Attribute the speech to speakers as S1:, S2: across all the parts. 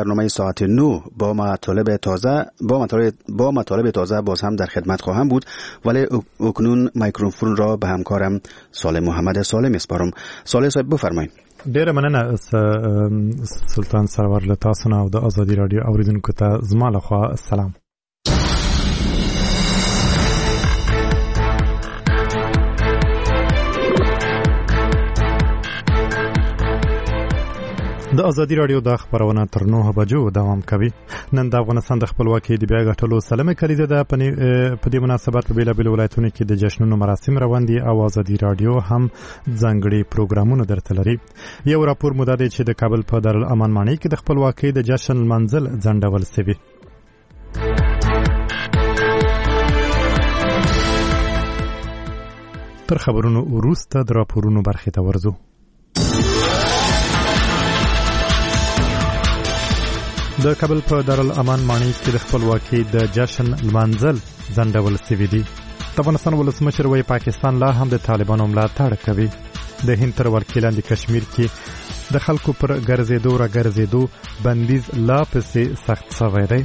S1: برنامه ساعت 9 با مطالب تازه باز هم در خدمت خواهم بود، ولی اکنون میکروفون را به همکارم صالح محمد سالم میسپارم. صالح صاحب بفرمایید.
S2: ډیره مننه سلطان سرور له تاسو نه او د ازادي رادیو اوریدونکو ته زما لخوا سلام. د ازادي رادیو د خبرونه تر 9 بجو دوام کوي. نن د افغانستان د خپلواکۍ د بیا غټلو سلمه کلیزه ده. په دې مناسبت په بیلابیل ولایتونو کې د جشنونو مراسم روان دي او ازادي رادیو هم ځانګړي پروګرامونه درته لري. یو راپور مو ده چې د کابل په دارالامان ماڼۍ کې د خپلواکۍ د جشن منزل ځنډول شوی. تر خبرونو وروسته د راپورونو برخې ته ورځو. د کابل په دارالامان ماڼۍ کې د خپلواکۍ د جشن منزل ځنډول شوی دی. د افغانستان ولسمشر وايي پاکستان لا هم د طالبانو ملاتړ کوي. د هند تر ولکې لاندې کشمیر کې د خلکو پر ګرځېدو بندیز لا پسې سخت شوی دی.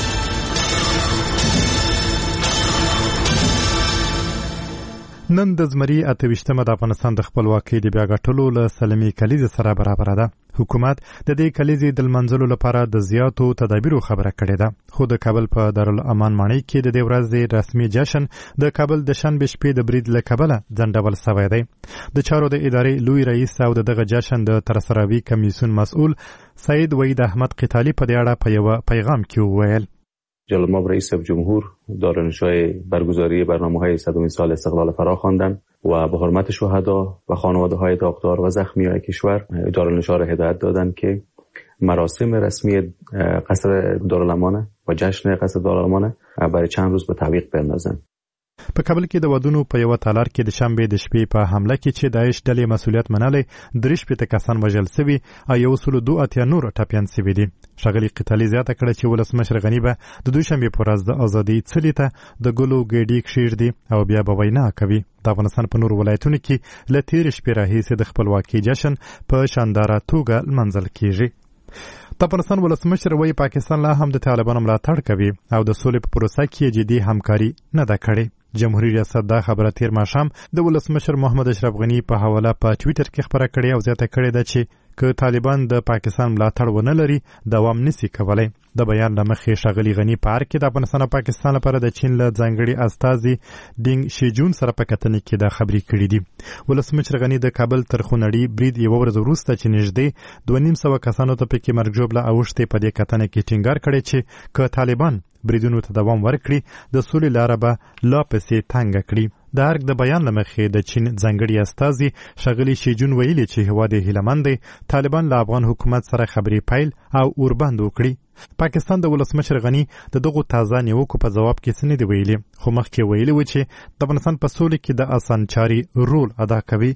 S2: نن د زمري 28مه د افغانستان د خپلواکۍ د بیا غټلو له سلمي کلیزې سره برابر ده. حکومت د دې کلیزې د منځلو لپاره د زیاتو تدابیرو خبره کړې ده، خو د کابل په دارالامان ماڼۍ کې د دې ورځې رسمي جشن د کابل د شنبې شپې د برید له کبله ځنډول شوی دی. د چارو د ادارې لوی رئیس او دغه جشن د ترسروي کمیسیون مسؤل سید وحید احمد قتالی په دې اړه په یو پیغام کې وویل:
S3: جناب رئیس جمهور دارالانشای برگزاری برنامه‌های 100 سال استقلال فرا خواندند و به حرمت شهدا و خانواده‌های داغدار و زخمیان کشور دارالانشا را هدایت دادند که مراسم رسمی قصر دارالامان و جشن قصر دارالامان برای چند روز به تعویق بندازند.
S2: په کابل کې د ودونو په یو تالار کې د شنبې د شپې په حمله کې چې داعش ډلې مسؤلیت منلې 3 کسان وژل شوي او 182 نور ټپیان شوي دي. ښاغلي قتالي زیاته کړه چې ولسمشر غني به د دوشنبې په ورځ د ازادۍ څلي ته د ګلو ګېډۍ کښېږدي او بیا به وینا کوي. د افغانستان په نورو ولایتونو کې له تېرې شپې راهیسې د خپلواکۍ جشن په شانداره توګه لمانځل کېږي. د افغانستان ولسمشر وايي پاکستان لا هم د طالبانو ملاتړ کوي او د سولې په پروسه کې جدي همکاري نه ده کړې. جمهوریت ریاست دا خبره تیر ماښام د ولسمشر محمد اشرف غنی په حواله په ټویټر کې خبره کړې او زیاته کړې ده چې که طالبان د پاکستان ملاتړ ونه لري دوام نشي کولای. د بیان له مخې ښاغلي غنی په هر کې د افغانستان او پاکستان لپاره د چین له ځانګړي استازي ډینګ شیجون سره په کتنې کې دا خبرې کړې دي. ولسمشر غنی د کابل تر خونړي برید یو ورځ وروسته چې نږدې 250 کسانو ته پکې مرګ ژوبله اوښتې په دې کتنې کې ټینګار کړی چې که طالبان بریدونو ته دوام ورکړي د سولې لاره به لا پسې تنګه کړي. د ارګ د بیان له مخې د چین ځانګړي استازي ښاغلي شیجون ویلي چې هیواد یې هیلهمند دی طالبان له افغان حکومت سره خبرې پیل او اوربند وکړي. پاکستان د ولسمشر غنی د دغو تازه نیوکو په جواب کې څه نه دی ویلي، خو مخکې ویلي و چې د افغانستان په سولې کې د اسانچاري رول ادا کوي.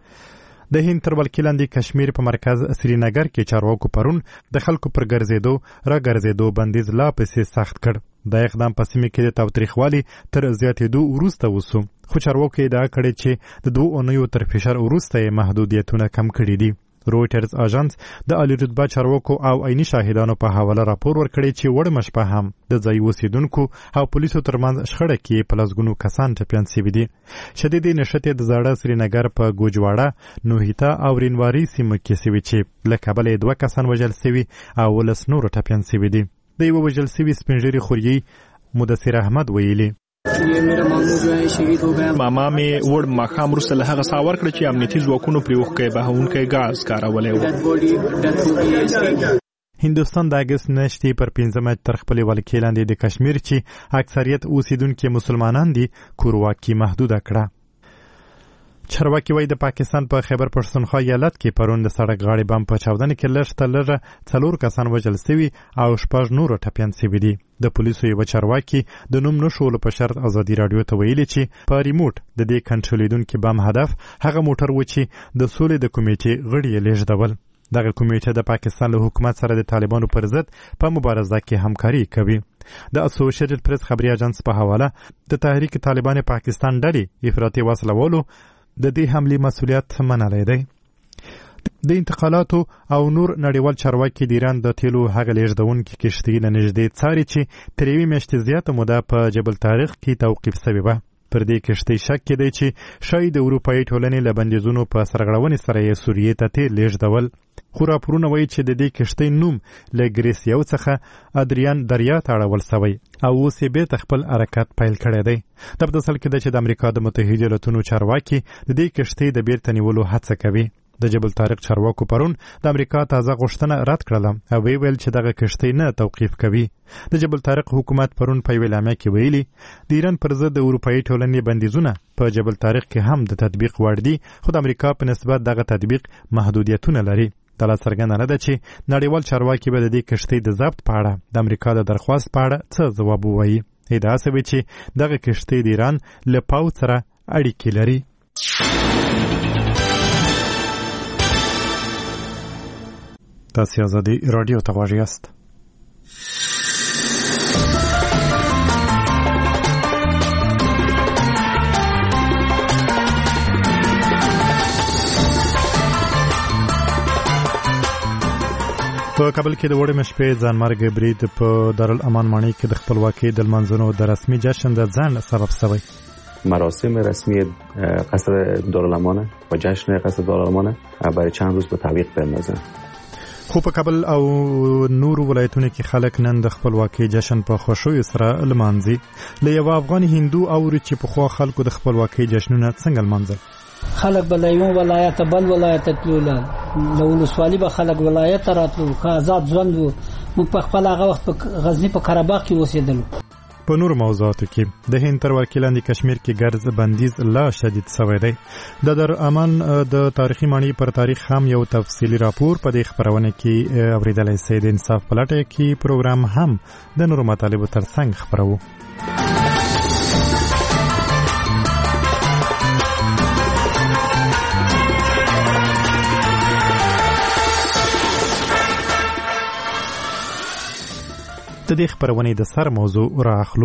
S2: د هند تر ولکې لاندې کشمیر په مرکز سرینګر کې چارواکو پرون د خلکو پر ګرځېدو بندیز لا پسې سخت کړ. دا اقدام په سیمه کې د تاوتریخوالي تر زیاتېدو وروسته وسو، خو چارواکو ادعا کړې چې د 2 اونیو تر فشار وروسته محدودیتونه کم کړي دي. رویټرز اژانس د عالی رتبه چارواکو او عیني شاهدانو په حواله راپور ورکړی چې وړمه شپه هم د ځایي اوسیدونکو او پولیسو ترمنځ شخړه کې په لسګونو کسان ټپیان شوي دي. شدیدې نښتې د زاړه سرینګر په ګوجواړه، نوهیتا او رینواري سیمو کې شوي چې له کبله 2 کسان وژل شوي او 19 نور ټپیان شوي دي. د یو وژل شوي سپینږیري خوریي مدثر احمد ویلي:
S4: ماما می وړ ماښام وروسته له هغه ساه ورکړه چې امنیتي ځواکونو پرې اوښکی بهونکی ګاز کارولی و.
S2: هندوستان د اګست میاشتې پر 15 تر خپلې ولکې لاندې د کشمیر چې اکثریت اوسیدونکي مسلمانان دي کورواکي محدوده کړه. چارواکي وايي د پاکستان په خیبر پښتونخوا ایالت کې پرون د سړک غاړې بم په چاودنه کې لږ تر لږه 4 کسان وژل شوي او 6 نور ټپیان شوي دي. د پولیسو یو چارواکي د نوم نشولو په شرط ازادي رادیو ته ویلي چې په ریموټ د دې کنټرولېدونکي بم هدف هغه موټر و چې د سولې د کمیټې غړي یې لیږدول. دغه کمیټه د پاکستان له حکومت سره د طالبانو پر ضد په مبارزه کې همکاري کوي. د اسوسییټډ پریس خبري اژانس په حواله د تحریک طالبان پاکستان ډلې افراطي وسلوالو د دې حملې مسؤلیت منلی دی. د د انتقالاتو او نور نړیوال چارواکي د ایران د تیلو هغه لیږدونکې کښتۍ له نږدې څاري چې تر یوې میاشتې زیاته موده په جبل طارق کې توقیف شوې وه. پر دې کښتۍ شک کېدی چې ښایي د اروپایي ټولنې له بندیزونو په سرغړونې سره یې سوریې ته تیل لیږدول. خو راپورونه وایي چې د دې کښتۍ نوم له ګریسیو څخه ادریان دریا ته اړول شوی او اوس یې بېرته خپل حرکت پیل کړی دی. دا په داسې حال کې ده چې د امریکا د متحده ایالتونو چارواکي د دې کښتۍ د بېرته نیولو هڅه کوي. د جبل طارق چارواکو پرون د امریکا تازه غوښتنه رد کړله او ویل چې دغه کښتۍ نه توقیف کوي. د جبل طارق حکومت پرون په یوې اعلامیه کې ویلي د ایران پر ضد د اروپایي ټولنې بندیزونه په جبل طارق کې هم د تطبیق وړ دي، خو د امریکا په نسبت دغه تطبیق محدودیتونه لري. دا لا څرګنده نه ده چې نړیوال چارواکي به د دې کښتۍ د ضبط په اړه د امریکا د درخواست په اړه څه ځواب ووایي. ادعا شوې چې دغه کښتۍ د ایران له پوځ سره اړیکې لري. تاسو آزادي رادیو ته غواړئ یاست. په کابل کې د وړې مشپې ځانمرګ برید په دارالامان ماڼۍ کې د خپلواکۍ د لمانځنو د رسمي جشن د ځنډ سبب شوی.
S3: مراسم رسمی قصر دارالامان و جشن قصر دارالامان برای چند روز به تعویق بندازن.
S2: خو په کابل او نورو ولایتونو کې خلک نن د خپلواکۍ جشن په خوښیو سره لمانځي. له یو افغان هندو اوري چې پخوا خلکو د خپلواکۍ جشنونه څنګه لمانځل.
S5: خلک به له یو ولایت بل ولایت تلل، له ولسوالۍ به خلک ولایت راتلو، که آزاد ژوند وو. موږ په خپل هغه وخت په غزني په قره باغ کې اوسېدلو.
S2: په نور موضوعاتو کې د هند تر وکیلان کشمیر کې ګرځ بندیز لا شدید شوی دی. د دارالامان د تاریخي ماڼۍ پر تاریخ هم یو تفصیلي راپور په دې خبرونه کې اوریدلی سي. د انصاف پلټه کې پروګرام هم د نورو مطالبو ترڅنګ خبرو. د دې خبرونې د سر موضوع راخلو.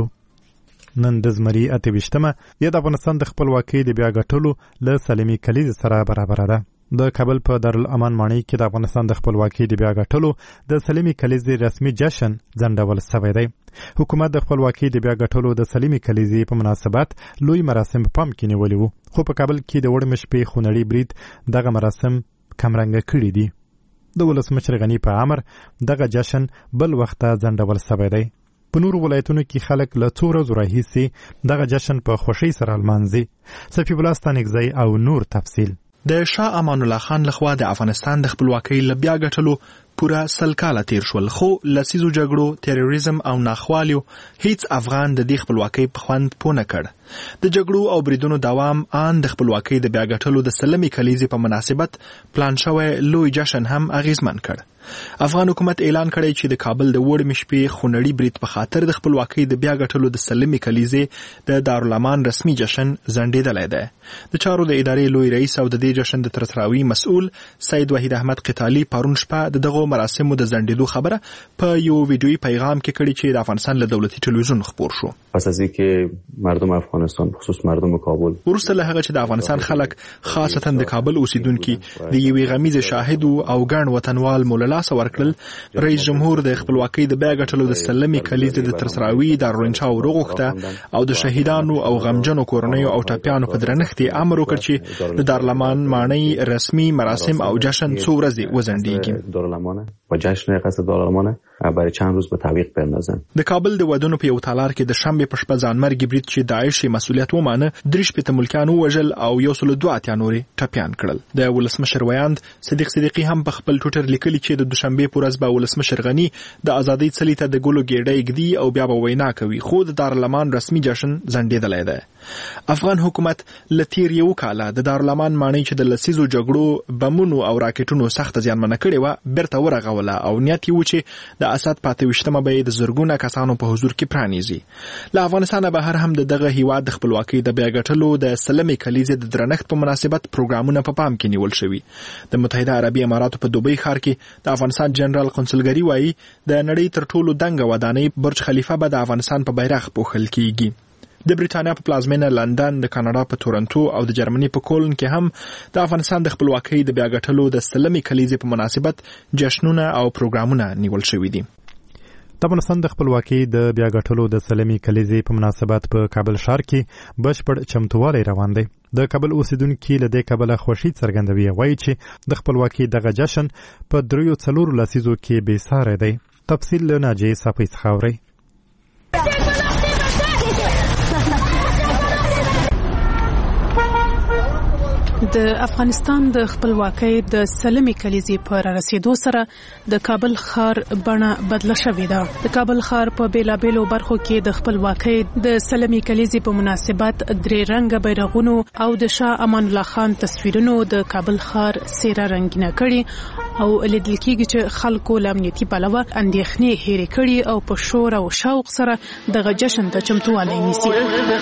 S2: نن د زمري 28مه یا د افغانستان د خپلواکۍ د بیا ګټلو له سلیمي کلیزې سره برابر ده. د کابل په دارالامان ماڼۍ کې د افغانستان د خپلواکۍ د بیا ګټلو د سلیمي کلیزې رسمي جشن ځنډول شوی دی. حکومت د خپلواکۍ د بیا ګټلو د سلیمي کلیزې په مناسبت لوی مراسم په پام کې نیولي وو، خو په کابل کې د وړې مشپې خونړي برید دغه مراسم کمرنګه کړي دي. د ولسمشر غني په امر دغه جشن بل وخت ځنډول شوی دی. په نورو ولایتونو کې خلک له څو ورځو راهیسې دغه جشن په خوښۍ سره لمانځي. صفي الله ستانکزی او نور تفصیل.
S4: د شاه امان الله خان لخوا د افغانستان د خپلواکۍ له بیا ګټلو پوره 100 کاله تیر شول، خو لسیزو جګړو، تروریزم او ناخوالیو هیڅ افغان د دې خپلواکۍ په خوند پوه نه کړ. د جګړو او بریدونو دوام ان د خپلواکۍ د بیا ګټلو د سلمي کلیزې په مناسبت پلان شوی لوی جشن هم اغیزمن کړ. افغان حکومت اعلان کړی چې د کابل د وړې مشپې خونړي برید په خاطر د خپلواکۍ د بیا ګټلو د سلمي کلیزې د دارالامان رسمي جشن ځنډېدلی دی. د چارو د ادارې لوی رئیس او د دې جشن د ترتراوي مسؤل سید وحید احمد قتالي پرون شپه د دغو مراسمو د ځنډېدو خبره په یو ویډیویي پیغام کې کړې چې د افغانستان له دولتي ټلویزیون خپور شو.
S3: پس از اینکه مردم افغانستان خصوص مردم کابل
S4: وروسته له هغه چې د افغانستان خلک خاصتا د کابل اوسیدونکي د یوې غمیزې شاهد او ګڼ وطنوال مو له لاسه ورکړل، رئیس جمهور د خپلواکۍ د بیا ګټلو د سلمي کلیزې د ترسراوي دارالانشا وروغوښته او د شهیدانو او غمجنو کورنیو او ټپیانو په درنښت امر وکړ چې د دارالامان ماڼۍ رسمي مراسم او جشن څو ورځې وځنډېږي.
S3: دارالامان و جشن قصر دارالامان برای چند روز به تعویق بندازن.
S4: د کابل د ودونو په یو تالار کې د شنبې په شپه ځانمرګي برید چې داعش مسؤلیت ومانه 3 ملکیان ووژل او 102 نورې ټپیان کړل. د ولسمشر ویاند صدیق صدیقي هم په خپل ټوټر لیکلي چې د دوشنبې په ورځ به ولسمشر غني د ازادۍ څلي ته د ګلو ګېډۍ ږدي او بیا به وینا کوي، خو د دارالامان رسمي جشن ځنډېدلی دی. افغان حکومت له تیر یو کاله د دارالامان ماڼۍ چې د لسیزو جګړو بمونو او راکټونو سخت زیانمنه کړې وه بیرته ورغوله او نیت یې و چې د اسد 25مه به د زرګونه کسانو په حضور کې پرانیزي. له افغانستانه بهر هم دغه هیواد د خپلواکۍ د بیا ګټلو د سلمي کلیزې د درنښت په مناسبت پروګرامونه په پام کې نیول شوي. د متحده عربي اماراتو په دوبۍ ښار کې د افغانستان جنرال قونسلګري وایي د نړۍ تر ټولو دنګه ودانۍ برج خلیفه به د افغانستان په بیرغ پوښل کیږي. د بریټانیا په پلازمینه لندن، د کاناډا په تورنټو او د جرمني په کولن کې هم د افغانستان د خپلواکۍ د بیاګټلو د سلمې کلیزې په مناسبت جشنونه او پروګرامونه نیول شوي دي.
S2: د افغانستان د خپلواکۍ د بیاګټلو د سلمې کلیزې په مناسبت په کابل ښار کې بشپړ چمتووالی روان دی. د کابل اوسیدونکي له دې کبله خوښي څرګندوي، وایي چې د خپلواکۍ دغه جشن په 3 لسیزو کې بې ساری دی. تفصیل له ناجیې صافۍ څخه اورئ.
S6: د افغانستان د خپلواکۍ د سلمې کلیزې پر رسیدو سره د کابل ښار بڼه بدله شوې ده. د کابل ښار په بیلابیلو برخو کې د خپلواکۍ د سلمې کلیزې په مناسبت 3 رنګه بیرغونو او د شاه امان الله خان تصویرونو د کابل ښار څېره رنګینه کړي او لیدل کېږي چې خلکو له امنیتي پلوه اندېښنې هېرې کړي او په شور او شوق سره دغه جشن ته چمتووالی نیسي.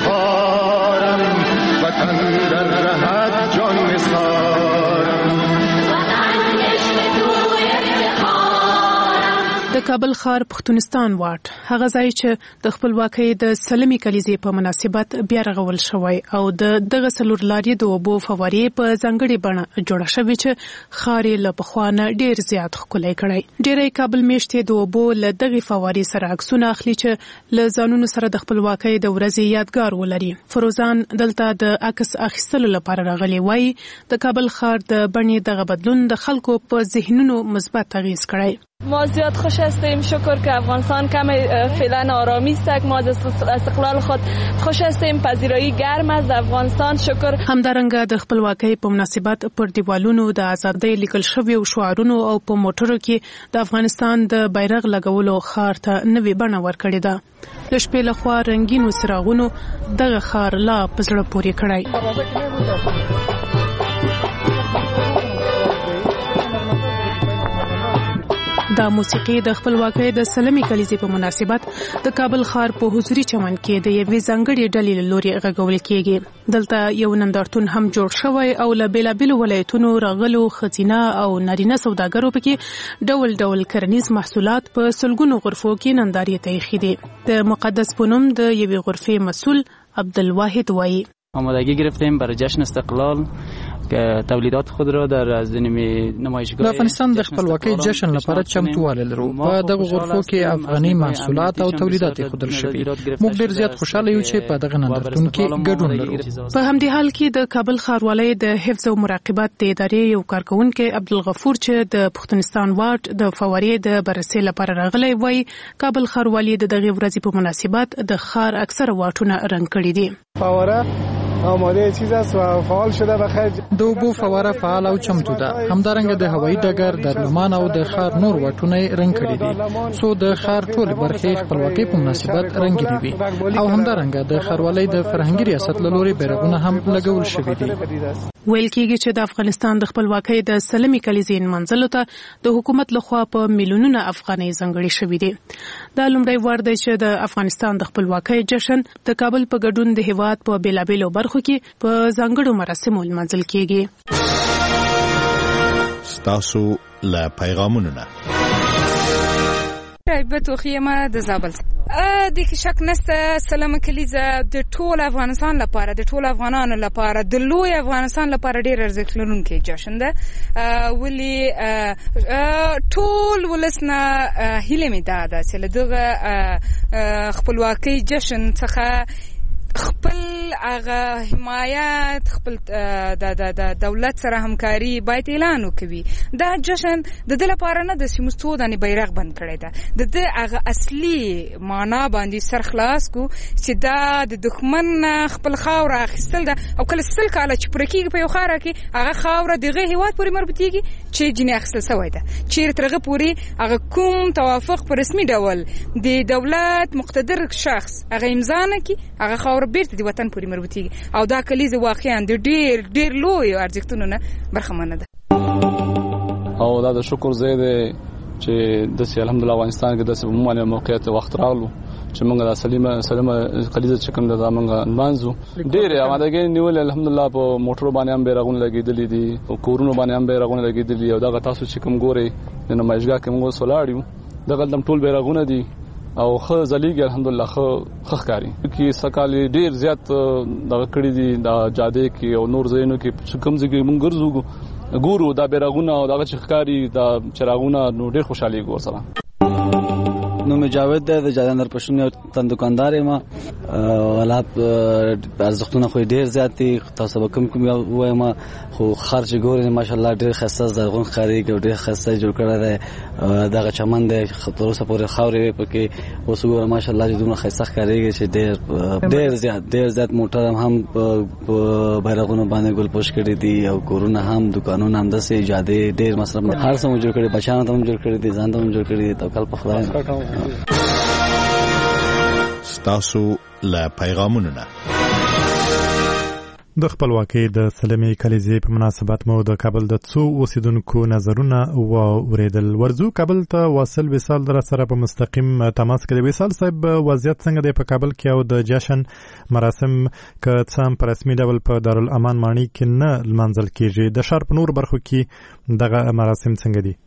S6: د کابل ښار پښتونستان واټ هغه ځای چې د خپلواکۍ د سلمې کلیزې په مناسبت بیا رغول شوی او دغه څلور لارې د اوبو فوارې په ځانګړې بڼه جوړه شوې چې ښار یې له پخوا نه ډېر زیات ښکلی کړی. ډېری کابل میشتې د اوبو له دغې فوارې سره عکسونه اخلي چې له ځانونو سره د خپلواکۍ د ورځې یادګار ولري. فروزان دلته د عکس اخیستلو لپاره راغلی، وایي د کابل ښار د بڼې دغه بدلون د خلکو په ذهنونو مثبت اغیز کړی.
S7: ما زیاد خوش هستیم، شکر که افغانستان کم فعلا آرامی است. ما از استقلال خود خوش هستیم، پذیرایی گرم است افغانستان. شکر.
S6: همدارنګه د خپلواکۍ په مناسبت پر دیوالونو د آزادۍ لیکل شویو شعارونو او په موټرو کې د افغانستان د بیرغ لګولو ښار ته نوې بڼه ورکړې ده. د شپې لخوا رنګینو څراغونو دغه ښار لا په زړه پورې کړی. دا موسیقي د خپلواکۍ د سلمې کلیزې په مناسبت د کابل ښار په حضوري چمن کې د یوې ځانګړې ډلې له لوري غږول کېږي. دلته یو نندارتون هم جوړ شوی او له بیلابیلو ولایتونو راغلو ښځینه او نارینه سوداګرو پکې ډول ډول کرنیز محصولات په سلګونو غرفو کې نندارې ته ایښي دي. د مقدس پونم د یوې غرفې مسؤل عبدالواحد وایي:
S8: آمادگی گرفتیم برای جشن استقلال که تولیدات خود را در از نمایشگاه
S9: د افغانستان د خپلواکۍ جشن لپاره چمتووالی لرو. په دغه غرفو کې افغاني محصولات او تولیدات ښودل شوي. موږ ډېر زیات خوشاله یو چې په دغه نندارتون کې ګډون لرو.
S6: په همدې حال کې د کابل ښاروالۍ د حفظ او مراقبت د ادارې یو کارکونکی عبدالغفور چې د پښتونستان واټ د فوارې د بررسۍ لپاره راغلی، وایي کابل ښاروالۍ د دغې ورځې په مناسبت د ښار اکثره واټونه رنګ کړي دي.
S10: فواره آماده چیز است و فعال شده و خرج
S9: د اوبو فواره فعال او چمتو ده. همدارنګه د هوایي ډګر، دارالمان او د ښار نور واټونه رنګ کړي دي څو د ښار ټول برخې خپلواکۍ په مناسبت رنګینې وي. او همدارنګه د ښاروالۍ د فرهنګي ریاست له لوري بیرغونه هم لګول شوي دي.
S6: ویل کېږي چې د افغانستان د خپلواکۍ د سلمې کلیزې نمانځلو ته د حکومت لخوا په میلیونونه افغانۍ ځانګړې شوي دي. دا لومړی وار دی چې د افغانستان د خپلواکۍ جشن د کابل په ګډون د هیواد په بیلابیلو برخو کې په ځانګړو مراسمو لمانځل کېږي.
S11: ستاسو له پیغامونو نه
S12: رایبت وخیمه د زابل د شک نسته سلام کلیزه د ټول افغانستان لپاره، د ټول افغانانو لپاره، د لوی افغانستان لپاره ډیر ارزښت لرونکی جشن ده. ولی ټول ولسنه هیله می ده چې دغه خپلواکۍ جشن څخه خپل هغه حمایت، خپل د دولت سره همکاري باید اعلان وکړي. دا جشن د دې لپاره نه د سیمستو د بیرغ بند کړی ده، د دې هغه اصلي معنا باندې سر خلاص کو چې دا د دښمن خپل خاور اخیستل ده. او کله سل کاله چې پر کېږي په یو خاور کې هغه خاور دغه هیواد پورې مربوطیږي چې جنې اخیستل شوی ده، چې ترغه پورې هغه کوم توافق په رسمي ډول د دولت مقتدر شخص هغه امضا نه کی، هغه خاور بیرته د وطن پورې مربوطیږي. او دا کلیزه واقعا د ډیر ډیر لوی ارزښتونو نه برخمنه ده.
S13: او دا د شکر ځای دی چې د الحمدلله افغانستان کې د عمومي موقعیت وخت راغلو چې موږ د سلمه کلیزه چې کوم د موږ مانځو ډیر آمادګي نیول. الحمدلله په موټرو باندې هم بیرغونه لګیدلې دي او کورونو باندې هم بیرغونه لګیدلې. او دا تاسو چې کوم ګوري د نمایشګاه کې موږ ولاړ یو، دغه دم ټول بیرغونه دي او خو زلیګ الحمدلله خو ښکاری کی سکالي ډیر زیات د کړي دي د جاده کې او نور زینو کې کوم ځای مونږ ګورو دا بیرغونه او دغه ښکاری د چراغونه نو ډیر خوشالي ګور سره.
S14: نو مجاود د جادندر پښتون یو تن دکاندار ما حالات ارزښتونه خو ډیر زیات دي تاسو به کوم وایم خو خرج ګورئ ماشاءالله ډیر خاصه زرغون خاري ډیر خاصه جوړ کړی دی دغه چمن دی خطروسه پورې خاورې پکې اوس ګور ماشاءالله چې دومره خاصه ښکاریږي چې ډیر زیات موټر هم بیرغونه باندې ګل پوش کړی دي او کورونه هم دکانونه هم داسې ایجادي ډیر مصرف هر څه جوړ کړی بچانو ته هم جوړ کړی دي ځان ته هم جوړ کړی دي توکل په خدای.
S11: ستاسو له پیغامونو نه
S2: د خپلواکۍ د سلمې کلیزې په مناسبت مو د کابل د څو اوسیدونکو نظرونه واوریدل. ورځو کابل ته واصل وصال در سره په مستقیم تماس کې. وصال صاحب وضعیت څنګه دی په کابل کې او د جشن مراسم که څه هم په رسمي ډول په دارالامان ماڼۍ کې نه لمانځل کیږي د ښار په نور برخو کې دغه مراسم څنګه دي؟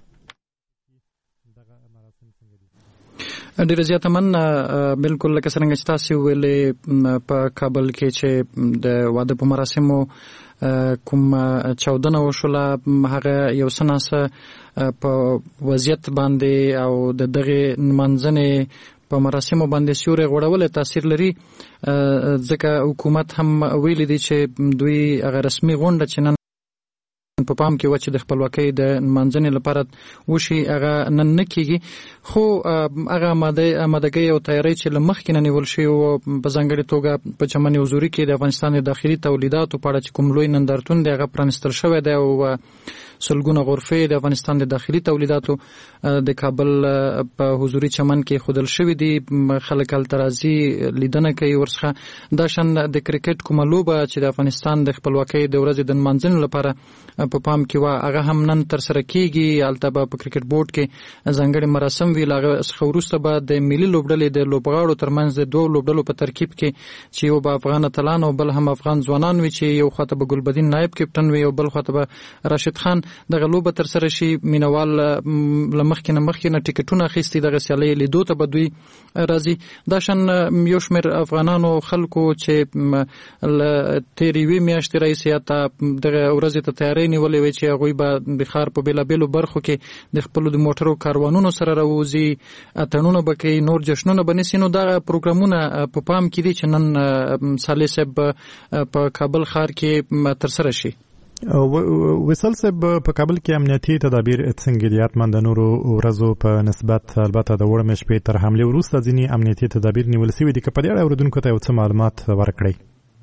S9: ډیر زیات مننه. بالکل لکه څنګه چې تاسو ویلې په کابل کې چې د واده په مراسمو کوم چاودنه وشوله هغه یو سناسه په وضعیت باندې او د دغه منځنه په مراسمو باندې سیوري غوړول تاثیر لري ځکه حکومت هم ویلي دی چې دوی هغه رسمي غونډه چې نن په پام کې و چې د خپلواکۍ د منځنې لپاره وشي هغه نن نه کېږي خو هغه آمادګۍ او تیاری چې له مخکې نه نیول شوي و په ځانګړې توګه په چمن حضوري کې د افغانستان د داخلي تولیداتو په اړه چې کوم لوی نندارتون دی هغه پرانیستل شوی دی او سلګونه غرفې د افغانستان د داخلي تولیداتو د کابل په حضوري چمن کې خودل شوی دي خلک هلته راځي لیدنه کوي ورڅخه دا شان د کرکټ کومه لوبه چې د افغانستان د خپلواکۍ د ورځې د نمانځنې لپاره په پام کې و هغه هم نن تر سره کیږي هلته به په کرکټ بورډ کې ځانګړي مراسم وي هغه څخه وروسته به د ملي لوبډلې د لوبغاړو ترمنځ د دوه لوبډلو په ترکیب کې چې یو به افغان اتلان او بل هم افغان ځوانان وي چې یو خواته به ګلبدین نایب کپټن وي او بل خواته به راشد خان دغه لوبه تر سره شي مینوال لمخکې نه ټیکټونه اخیستي دغه سیالۍ لیدو ته به دوی راځي دا شان یو شمېر افغانانو خلکو چې تېرې یوې میاشتې راهیسې حتی دغه ورځې ته تیاری نیولې وي چې هغوی به د ښار په بېلابېلو برخو کې د خپلو د موټرو کاروانونو سره راوځي اتڼونه به کوي نور جشنونه به نیسي نو دغه پروګرامونه په پام کې دي چې نن صالح صاحب په کابل ښار کې تر سره شي.
S2: وصال صاحب په کابل کې امنیتي تدابیر څنګه دي؟ حتما د نورو ورځو په نسبت البته د وړمې شپې تر حملې وروسته ځینې امنیتي تدابیر نیول شوي دي که په دې اړه اورېدونکو ته یو څه معلومات ورکړئ.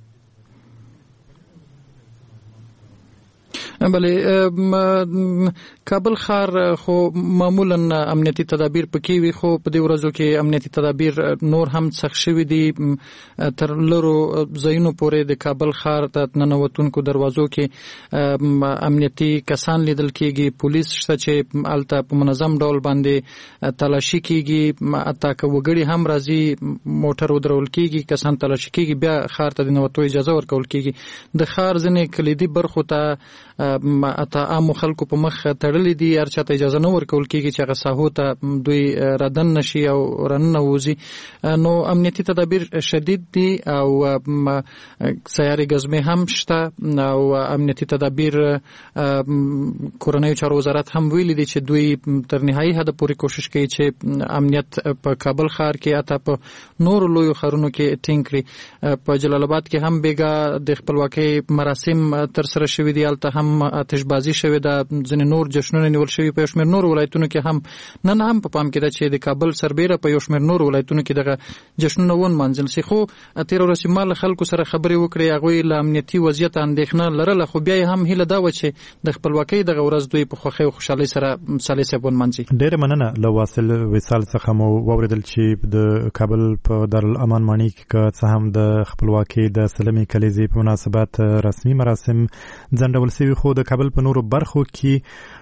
S9: بله کابل ښار خو معمولا امنیتي تدابیر پکې وي خو په دې ورځو کې امنیتي تدابیر نور هم سخت شوي دي تر لرو ځایونو پورې د کابل ښار د ننوتونکو دروازو کې امنیتي کسان لیدل کېږي پولیس شته چې هلته په منظم ډول باندې تلاشي کېږي حتی که وګړي هم راځي موټر ودرول کېږي کسان تلاشي کېږي بیا ښار ته د ننوتو اجازه ورکول کېږي د ښار ځینې کلیدي برخو ته اته عامو خلکو په مخ تړلې دي هر چاته اجازه نه ورکول کېږي چې هغه ساحو ته دوی ردن نشي او رننه ووځي نو امنیتي تدابیر شدید دي او سیاري ګزمې هم شته او امنیتي تدابیر کورنیو چارو وزارت هم ویلي دي چې دوی تر نهایي حده پورې کوشش کوي چې امنیت په کابل ښار کې اته په نورو لویو ښارونو کې ټینګ کړي. په جلال آباد کې هم بیګا د خپلواکۍ مراسم تر سره شوي دي هلته هم آتشبازي شوې ده ځینې نور جشنونه نیول شوي په یو شمېر نورو ولایتونو کې هم نن هم په پام کې ده چې د کابل سربیره په یو شمېر نورو ولایتونو کې دغه جشنونه ونمانځل شي خو تېره ورځ ما له خلکو سره خبرې وکړې هغوی له امنیتي وضعیت اندېښنه لرله خو بیا یې هم هیله دا وه چې د خپلواکۍ دغه ورځ دوی په خوښۍ او خوشحالۍ سره صالح صاحب ونمانځي. ډېره
S2: مننه له واصل وصال څخه مو واورېدل چې د کابل په دارالامان ماڼۍ کې که څه هم د خپلواکۍ د سلمې کلیزې په مناسبت رسمي مراسم ځنډول شوي خو د کابل په نورو برخو کې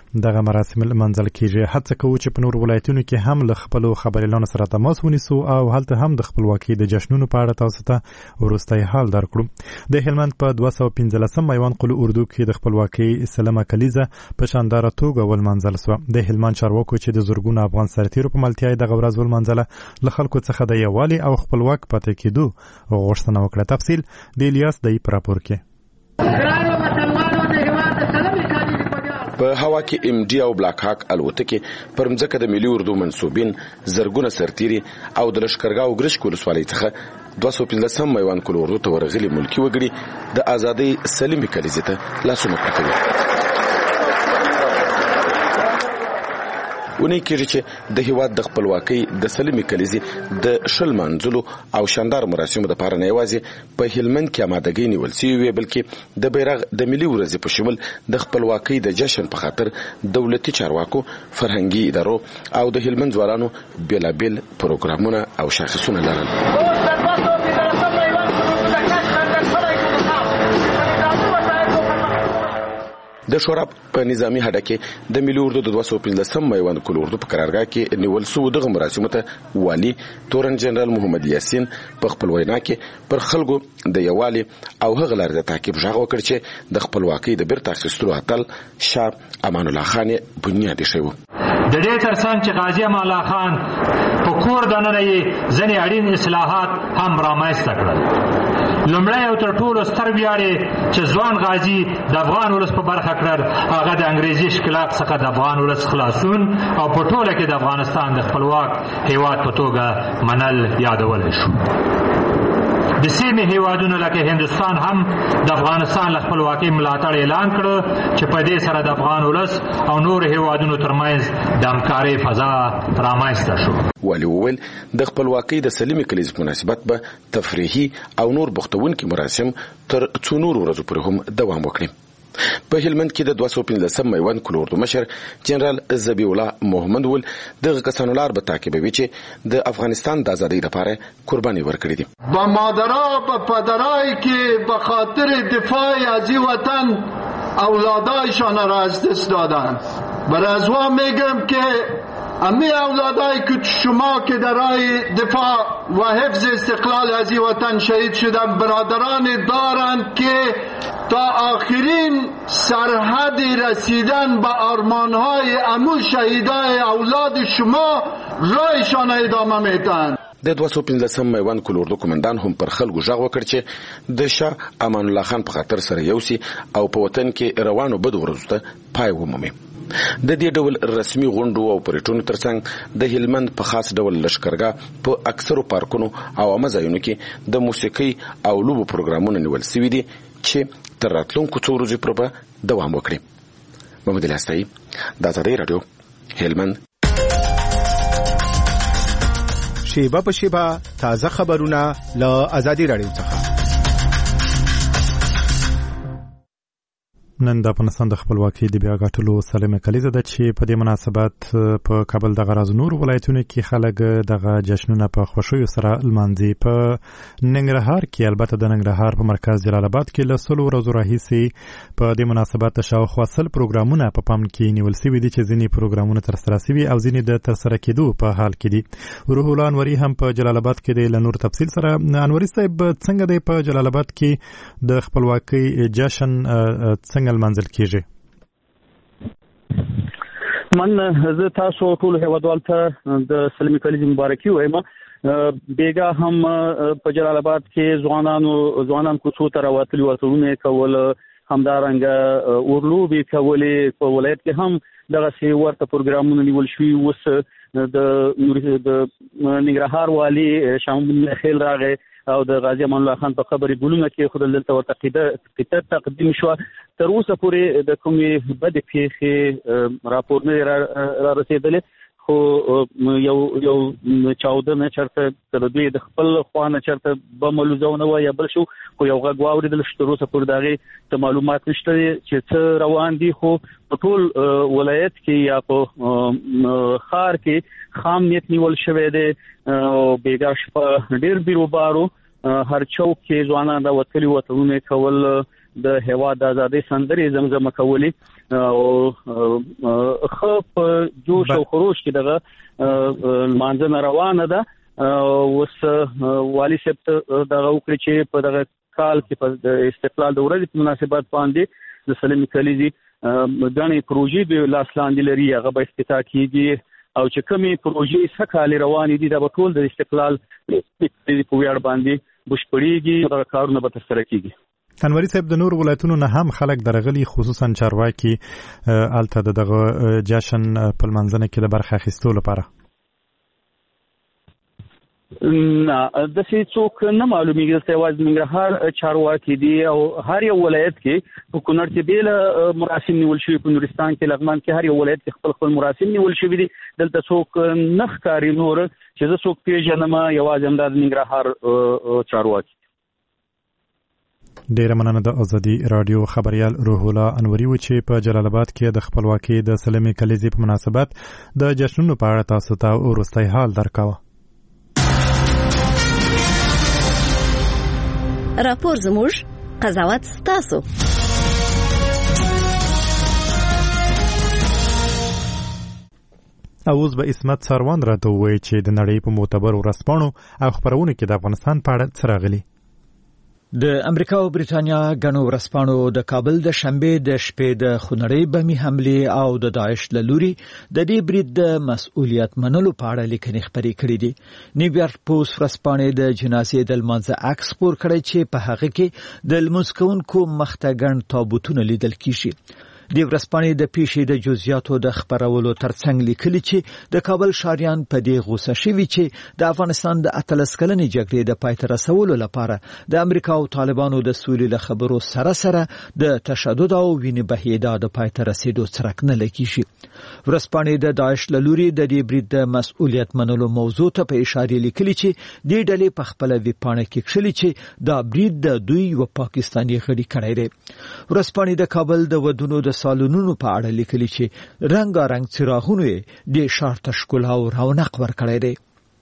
S2: دغه مراسم منځل کیږي. هڅه کوو چې په نور ولایتونو کې هم له خپل خبريالانو سره تماس ونیسو او هلته هم د خپلواکۍ د جشنونو په اړه تاسو ته وروستي حال درکړو. د هلمند په 215 میوان قلو اردو کې د خپلواکۍ سلمه کلیزه په شاندار توګه ولمنځل شو. د هلمند چارواکو چې د زورګونو افغان سرتیرو په ملتیا د غورز ولمنځله له خلکو څخه د یووالي او خپلواک پاتې کېدو غوښتنه وکړه. تفصیل د الیاس د راپور کې.
S15: په هوا کې ام ډي او بلاک هاک الوتکې پر مځکه د ملي اردو منسوبین زرګونه سرتیري او د لشکرګاو ګرشک ولسوالۍ څخه 215 میوان کلو اردو ته ورغلي ملکی وګړي د ازادۍ سلیمې کلیزې ته لاسونه پرتوي. ونی کېږي چې د هیواد د خپلواکۍ د سلیمې کلیزې د شل منځلو او شاندار مراسمو د پاره نه یوازې په هلمند کې آمادګۍ نیول شوې وي، بلکې د بیرغ د ملي ورځې په شمول د خپلواکۍ د جشن په خاطر دولتي چارواکو، فرهنګي ادارو او د هلمند ځوانانو بیلابیل پروګرامونه او شاخصونه لرل. د شورا په نظامی هډه کې د ملي اردو د 215 میوان کلو اردو په قرارګاه کې نیول شو. دغه مراسمو ته والی تورن جنرال محمد یاسین په خپل وینا کې پر خلکو د یووالي او هغه لار د تعقیب ژغ وکړ چې د خپلواکۍ د بیرته اخیستلو اتل شاه امان الله خان بنیاد شوی.
S16: د دې ترڅنګ چې غازی امان الله خان په کور دننه یې ځنې اړین اصلاحات هم رامنځته کړل. لومړی او تر ټولو ستر ویاړ چې ځوان غازی د افغان ولس په برخه کړ هغه د انګریزي ښکېلاک څخه د افغان ولس خلاصون او په ټوله کې د افغانستان د خپلواک هیواد په توګه منل یادولی شو. د سیمې هیوادونو لکه هندوستان هم د افغانستان له خپلواکۍ ملاتړ اعلان کړ چې په دې سره د افغان ولس او نور هیوادونو ترمنځ د همکارۍ فضا رامنځته شو.
S15: والی وویل د خپلواکۍ د سلیمې کلیزې په مناسبت به تفریحي او نور بوختونکي مراسم تر څو نورو ورځو پورې هم دوام وکړي. په هلمند کې د 215 میوان کلو اردو مشر جنرال ذبیح الله محمد ول دغه کسانو لار به تعقیبوي چې د افغانستان د ازادۍ لپاره قرباني ورکړي دي.
S17: با مادرها و پدرایی که به خاطر دفاع از این وطن اولادایشان را از دست دادند و رضوا میگم که امی اولادایی که شما که در راه دفاع و حفظ استقلال از این وطن شهید شدن برادران دارند که تا آخرین سرحد رسیدن به آرمانهای امو شهیدای اولاد شما رایشان ادامه میدن.
S15: د 215 میوان کلو اردو کمانډان هم پر خلکو ژغ وکړ چې د شاه امان الله خان په خاطر سره یوسي او په وطن کې روانو بدو ورځو ته پای ومومي. د دې ډول رسمي غونډو او پریټونو ترڅنګ د هلمند په خاص ډول لشکرګاه په اکثرو پارکونو او عامه ځایونو کې د موسیقي او لوبو پروګرامونه نیول شوي دي چې تر راتلونکو څو ورځې پورې دوام وکړي. محمد الهستایي، د ازادۍ راډیو، هلمند.
S18: شیبه په شیبه تازه خبرونه له ازادۍ راډیو څخه.
S2: نن د افغانستان د خپلواکۍ د بیا ګټلو سلمه کلیزه ده چې په دې مناسبت په کابل د غراز نور ولایتونو کې خلک دغه جشنونه په خوښیو سره لمانځي. په ننګرهار کې البته د ننګرهار په مرکز جلال آباد کې له 100 ورځو راهیسې په دې مناسبت شاوخوا 100 پروګرامونه په پام کې نیول شوي دي چې ځینې پروګرامونه ترسره شوي او ځینې د ترسره کېدو په حال کې دي. روح الله انوري هم په جلال آباد کې د نور تفصیل سره. انوري صاحب څنګه دی په جلال آباد کې د خپلواکۍ جشن څنګه المنزل کیږي؟
S19: من زه تاسو ټول هیوادوال ته د سلمي کلیزې مبارکي وایم. بیګا هم په جلال آباد کې ځوانان کوڅو ته راوتلي ورتونه کول، همدارنګه اورلوبي کولې. په ولایت کې هم دغه سی ورته پروګرامونه نیول شوي. اوس د ننګرهار والی شامل خیل راغی او د غازی امان الله خان په خبرې ګلونه کې خود دلته ورته قطعه تقدیم شو. تر اوسه پورې د کومې بد پیښې راپور نه را رسیدلې، خو یو چاودنه چرته د دوی د خپل خوانه چرته بملوزونه و یا بل شو، خو یو غږ واوریدل چې تر اوسه پورې دغه ته معلومات نشته چې څه روان دي. خو په ټول ولایت کې یا په خار کې خام نیت نیول شوی دی او بیګا شپه ډیر بیروبارو هر چوک کې ځوانان راوتلي وتهونه کول، د هوا د ازادۍ سندرې زمزمه کولې او خپ جوش او خروش کې دغه مانځنه روانه ده. اوس والی سپت دغه وکړي چې په دغه کال کې په استقلال د ورځې په مناسبت باندې د سلمي کلیزي غني پروژې به لاسلاندې لري هغه به افتتاح کیږي او چې کومې پروژې سکهاله روانې دي د ټول د استقلال په ویاړ باندې بشپړېږي او کارونه به ترسره کیږي.
S2: انوري صاحب د نور ولایتونو نه هم خلک درغلي خصوصا چارواکي الته دغه جشن په منځنه کې د برخه اخیستلو لپاره
S19: نه د څه څوک نه معلومیږي چې واځ ننګرهار چارواکي دي او هر یو ولایت کې په کونړ کې بیل مراسم نیول شوی په نورستان کې لغمان کې هر یو ولایت کې خپل مراسم نیول شوی دي دلته څوک نخ کاری نور چې زه څوک پیژنم یوازې هم د ننګرهار چارواکي.
S2: ډیره مننه د ازادي رادیو خبريال روح الله انوري و چې په جلال آباد کې د خپلواکۍ د سلمي کلیزې په مناسبت د جشنونو په اړه تاسو ته وروستي حال درکاوه.
S20: راپور زموږ قضاوت ستاسو.
S2: اوس به اسمت سروان راته وایي چې د نړۍ په معتبرو ورځپاڼو او خبرونو کې د افغانستان په اړه څه راغلي.
S21: د امریکا او بریتانیا غنو ورځپاڼو د کابل د شنبه د شپې د خونړۍ بمي حمله او د داعش له لوري د دې برید د مسؤلیت منلو په اړه لیکنې خبرې کړې دي. نیویارک پوسټ ورځپاڼې د جنازې د لمانځه عکس خپور کړی چې په هغه کې د لمونځ کوونکو مخته ګڼ تابوتونه لیدل کیږي. د ورځپاڼې د پیښې د جزئیاتو د خبرولو ترڅنګ لیکلي چې د کابل شاریان په دې غوسه شوي چې د افغانستان د 18 کلنې جګړې د پای ته رسولو لپاره د امریکا او طالبانو د سولې له خبرو سره سره د تشدد او وینې بهیدا د پای ته رسیدو څرک نه لګیږي. ورځپاڼې د داعش له لوري د دې برید د مسؤلیت منلو موضوع ته په اشاره لیکلي چې د ډلې په خپل ویبپاڼه کې کښلي چې دا برید د دوی یو پاکستاني غړي کړی دی. ورځپاڼې د کابل د ودونو د سالونونو په اړه لیکلي چې رنگارنګ څراغونه د ښار ته ښکلا او رونق ورکړی دی.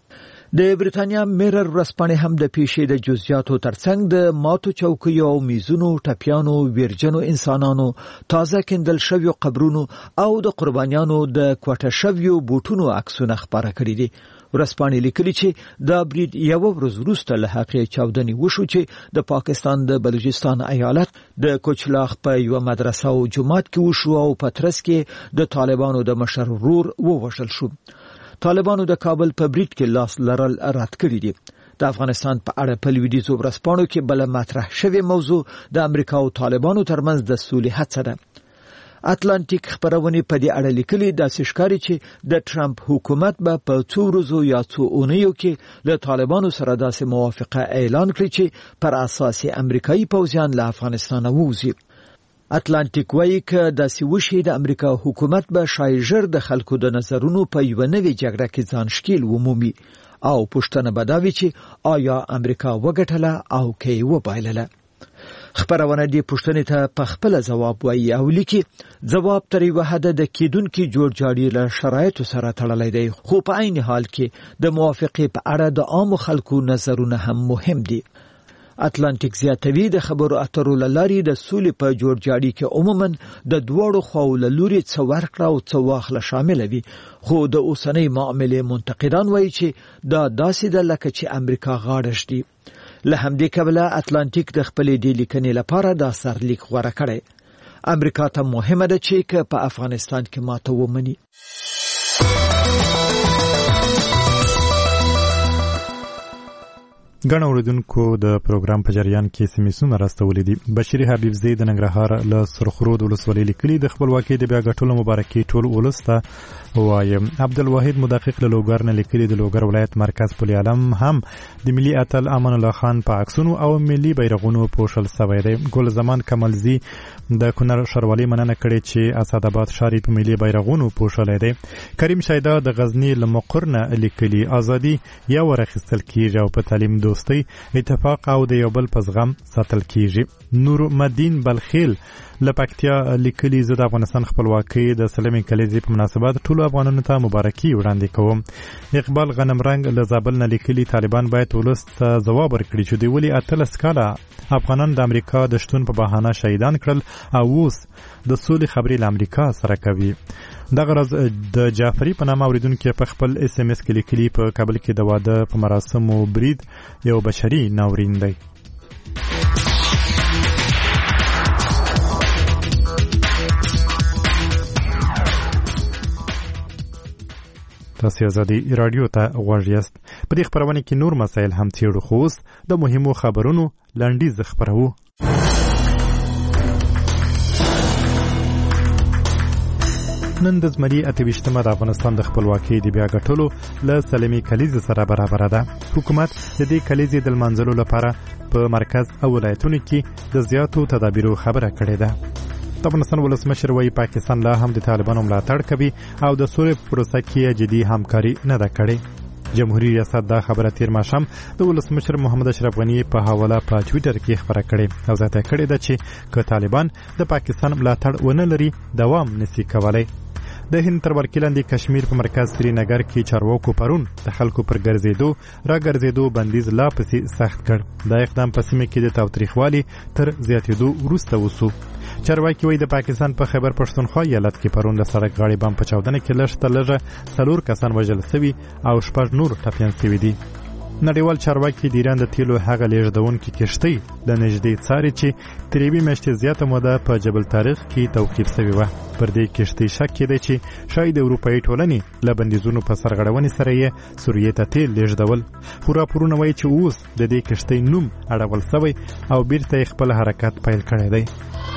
S21: د بریتانیا میرر ورځپاڼې هم د پیښې د جزئیاتو ترڅنګ د ماتو چوکیو او میزونو ټپیانو ویرجنو انسانانو تازه کندل شویو قبرونو او د قربانیانو د کوټه شویو بوټونو عکسونه خبره کړي دي. ورځپاڼې لیکلي چې دا برید یو ورځ وروسته له هغې چاودنې وشو چې د پاکستان د بلوچستان ایالت د کوچلاخ په یو مدرسه او جومات کې وشو او په ترڅ کې د طالبانو د مشر ورور ووژل شو. طالبانو د کابل په برید کې لاس لرل رد کړی دي. د افغانستان په اړه په لویدیځو ورځپاڼو کې بل مطرح شوی موضوع د امریکا او طالبانو ترمنځ د سولې هڅه ده. اتلانټیک خبرونه په دې اړه لیکلي د سشکاري چې د ټرمپ حکومت به په څو ورځو یا څو اونیو کې له طالبانو سره داسې موافقه اعلان کړي چې پر اساس امریکایي پوځیان له افغانستان ووځي. اتلانټیک وایي چې د سیوشي د امریکا حکومت به شایژر د خلکو د نظرونو په یو نوې جګړه کې ځان شکیل ومومي او پښتنه بداوي چې آیا امریکا وګټله او کې وبایلله. خبرونه دې پښتنې ته په خپل جواب وایي او لیکي جواب تر یو حد د کیدونکو جوړجاړي له شرایطو سره تړلې دی خو په عین حال کې د موافقه په اړه د عام خلکو نظرونه هم مهم دي. اتلانټیک زیاتوي د خبرو اترو لاري د سولې په جوړجاړي کې عموما د دوړو خو له لوري څو ورکړه او څو واخله شامل وي خو د اوسنۍ معاملې منتقدان وایي چې دا داسې د لکه چې امریکا غاړه شي. له همدې کبله اتلانټیک د خپلې د لیکنې لپاره دا سرلیک غوړه کړي. امریکا ته مهمه ده چې په افغانستان کې ماته ومني.
S2: ګڼ اوریدونکو د پروګرام په جریان کې سمیسونه راستولې دي. بشیر حبیب زی د ننګرهار له سرخرود ولسوالۍ لیکلي د خپلواکۍ د بیا ګټلو مبارکي ټول ولس ته وایم. عبدالواحد مدقق له لوګر نه لیکلي د لوګر ولایت مرکز پل علم هم د ملي اتل امان الله خان په عکسونو او ملي بیرغونو پوښل شوی دی. ګل زمان کمالزی د کونړ ښاروالۍ مننه کړې چې اسعدآباد ښار په ملي بیرغونو پوښلی دی. کریم شیدا د غزني له مقر نه لیکلي ازادي یا ورخیستل کیږي او په تعلیم دوستۍ اتفاق او د یو بل په زغم ساتل کیږي. نور مدین بلخیل له پکتیا لیکلي زه د افغانستان خپلواکۍ د سلمې کلیزې په مناسبت ټولو افغانانو ته مبارکي وړاندې کوم. اقبال غنمرنګ له زابل نه لیکلي طالبان باید ولس ته ځواب ورکړي چې دوی ولې 18 کاله افغانان د امریکا د شتون په بهانه شهیدان کړل او اوس د سولې خبرې له امریکا سره کوي. دغه ورځ د جعفري په نامه اوریدونکي په خپل SMS کې لیکلي په کابل کې د واده په مراسمو برید یو بشري ناورین دی. تاسو ازادي رادیو ته غوږ یاست. په دې خبرونه کې نور مسایل هم څېړو، خو اوس د مهمو خبرونو لنډیز خبرو. نن د زمري 28مه د افغانستان د خپلواکۍ د بیا ګټلو له سلمې کلیزې سره برابره ده. حکومت د دې کلیزې د لمانځلو لپاره په مرکز او ولایتونو کې د زیاتو تدابیرو خبره کړې ده. د افغانستان ولسمشر وایي پاکستان لا هم د طالبانو ملاتړ کوي او د سولې په پروسه کې جدي همکاري نه ده کړې. جمهوریت ریاست دا خبره تیر ماښام د ولسمشر محمد اشرف غني په حواله په ټویټر کې خبره کړې او زیاته کړې ده چې که طالبان د پاکستان ملاتړ ونه لري دوام نشي کولای. د هند تر ولکې لاندې کشمیر په مرکز سرینګر کې چارواکو پرون د خلکو پر ګرځېدو بندیز لا پسې سخت کړ. دا اقدام په سیمه کې د تاوتریخوالي تر زیاتېدو وروسته وسو. چارواکي وایي د پاکستان په خیبر پښتونخوا ایالت کې پرون د سړک غاړې بم په چاودنه کې لږ تر لږه 4 کسان وژل شوي او 6 نور ټپیان شوي دي. نړیوال چارواکي د ایران د تیلو هغه لیږدونکې کښتۍ د نږدې څاري چې تر یوې میاشتې زیاته موده په جبل طارق کې توقیف شوې وه. پر دې کښتۍ شک کېدی چې شاید د اروپایي ټولنې له بندیزونو په سرغړونې سره یې سوریې ته تیل لیږدول، خو راپورونه وایي چې اوس د دې کښتۍ نوم اړول شوی او بیرته یې خپل حرکت پیل کړی دی.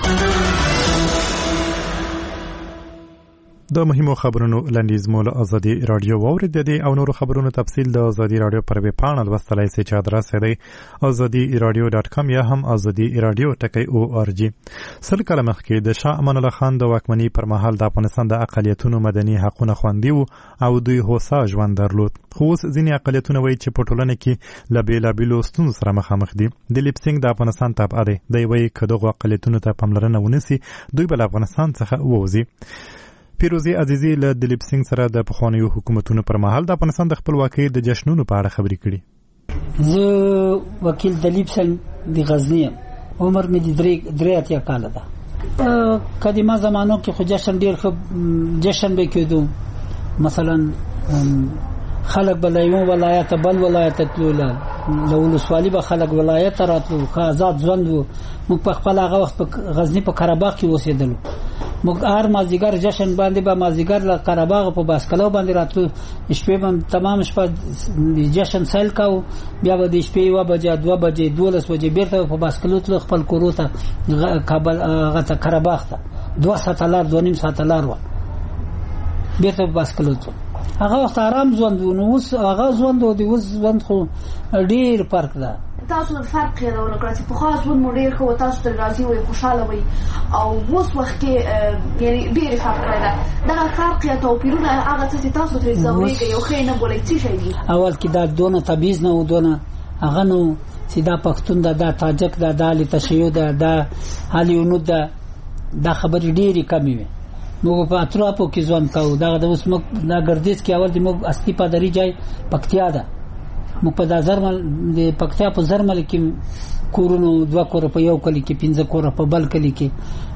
S2: د مهمو خبرونو لنډیز مو له ازادي رادیو واورېدې او نورو خبرونو تفصیل د ازادي رادیو پر ویب پاڼه لوستلی سئ چې ادرس یې دی azadiradio.com یا هم azadiradio.org. 100 کاله مخکې د شاه امان الله خان د واکمنۍ پر مهال د افغانستان د اقلیتونو مدني حقونه خوندي وو او دوی هوسا ژوند درلود. خو اوس ځینې اقلیتونه وایي چې په ټولنه کې له بېلابېلو ستونزو سره مخامخ دي. دلیپ سینګ د افغانستان تابع دی. دی وایي که دغو اقلیتونو ته پاملرنه ونسي دوی به له افغانستان څخه ووځي. پیروزی عزیزی له دلیپ سینګ سره د پخوانیو حکومتونو پر مهال د افغانستان د خپلواکۍ د جشنونو په اړه خبرې کړي.
S5: زه وکیل دلیپ سینګ د غزنی عمر مې د 83 کال ده. قدیمه زمانو کې خو جشن ډیر ښه جشن به کېدو. مثلا خلک به له یو ولایت بل ولایت تلل، له ولسوالۍ به خلک ولایت راتلو، آزاد ژوند وو. موږ په خپل هغه وخت په غزنی په قرهباغ کې اوسېدلو. موږ هر مازیګر جشن باندې به مازیګر له قرهباغ په باسکلو باندې راتلو. شپې به تمام شپه جشن سیل کاو، بیا به د شپې 1 بجې 2 بجې 12 بجې بیرته په باسکلو تلو خپل کورو ته کابل هغه ته قرهباغ ته 2 ساعته لار 2.5 ساعته لار و بیرته په باسکلو ته. هغه وخت آرام ژوند و. نو اوس هغه ژوند او د اوس ژوند خو ډیر فرق ده.
S1: تاسو فرق یې راوړل چې په خاص ژوند مو ډیر خو تاسو ته راضي وي خوشاله وي او اوس وخت کې یعنی ډیر فرق دی. دا فرق یا توپیرونه هغه څه تاسو ترې زویږي یو خې نه بولای څه شي. اول کې دا دونه تبعیض نه و، دونه هغه نو چې دا پښتون ده، دا تاجک ده، دا لتشیع ده، دا هالیونود ده، دا خبرې ډېرې کمې وي. موږ په اطرافو کې ژوند کوو. دغه د اوس موږ دا ګردیز کې اول د موږ اصلي پادري ځای پکتیا ده. موږ په دا زرمل د پکتیا په زرمل کې کورونو 2 کور په یو کلی کې 15 کور په بل کلی کې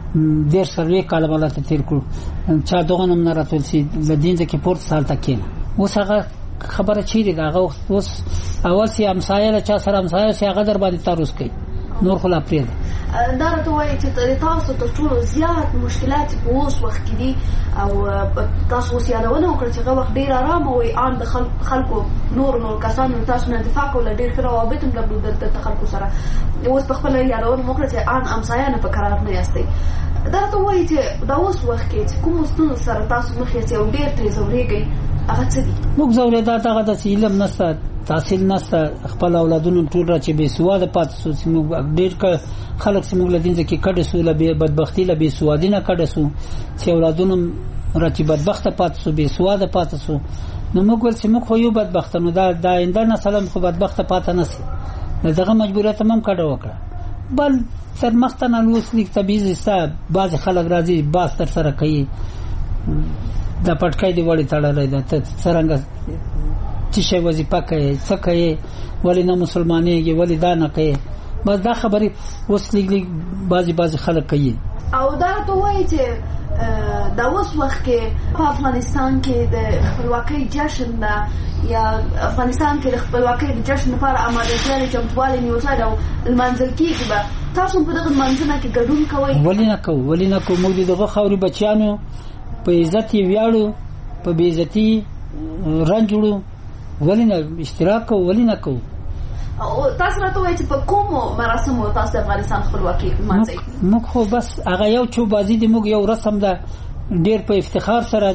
S1: 10 کال مالته تیر کړو. چا دغه نوم نه راتول سي لدین ځکه پورت سال تکینه. اوس هغه خبره چیرې دا اوس اول سي همسایه له چا سره همسایه سي هغه در باندې تاروس کوي، نور خلا پرېږده. دا راته وایي چې تاسو تر ټولو زیات مشکلات په اوس وخت کې دي او تاسو اوس یادونه وکړه چې هغه وخت ډېر ارام وي، ان د خلکو نور کسانو تاسو نه دفاع کوله، ډېر ښه روابط هم درلودل د خلکو سره. اوس په خپله یادونه وکړه چې ان همسایه نه په قرار نه یاستئ. دا راته وایي چې دا اوس وخت کې چې کومو ستونزو سره تاسو مخ یاستئ او ډېر ترې ځورېږئ، هغه څه دي؟ موږ ځورېدا دغه داسې علم نشته،
S5: تحصیل نشته خپل اولادونو ټول را چې بې سواده پاتې شو چې موږ ډېر خلک چې موږ له دې ځای کې کډه شو له بدبختي له بې سوادي نه کډه شو چې اولادونو را چې بدبخته پاتې شو بې سواده پاتې شو نو موږ ویل چې موږ خو یو بدبخته نو دا آینده نسل هم خو بدبخته پاتې نه شي دغه مجبوریت هم کډه وکړه بل تر مخته نه اوس لیک طبیعي ستا بعضې خلک راځي باز تر سره کوي دا پټکی دې ولې تړلی ده ته څرنګه څه شی وظیفه کوي څه کوي ولې نه مسلمانېږي ولې دا نه کوي بس دا خبرې اوس لیک بعضې خلک کوي
S1: او دا ته وایي چې دا اوس وخت کې په افغانستان کې د خپلواکۍ جشن ده یا افغانستان کې د خپلواکۍ د جشن لپاره آمادګۍ چمتووالی نیول شوی ده او لمانځل کېږي به تاسو په دغه لمانځنه کې ګډون کوئ؟ ولې نه کوو
S5: موږ د دغه خاورې بچیانو په عزت یې ویاړو په بې عزتي رنج وړو ولې نه اشتراک کوو ولې نه کوو
S1: تاسو راته وایئ چې په کومو مراسمو تاسو د افغانستان خپلواکي لمانځئ؟
S5: موږ خو بس هغه یو چوبازي دی موږ یو رسم ده ډېر په افتخار سره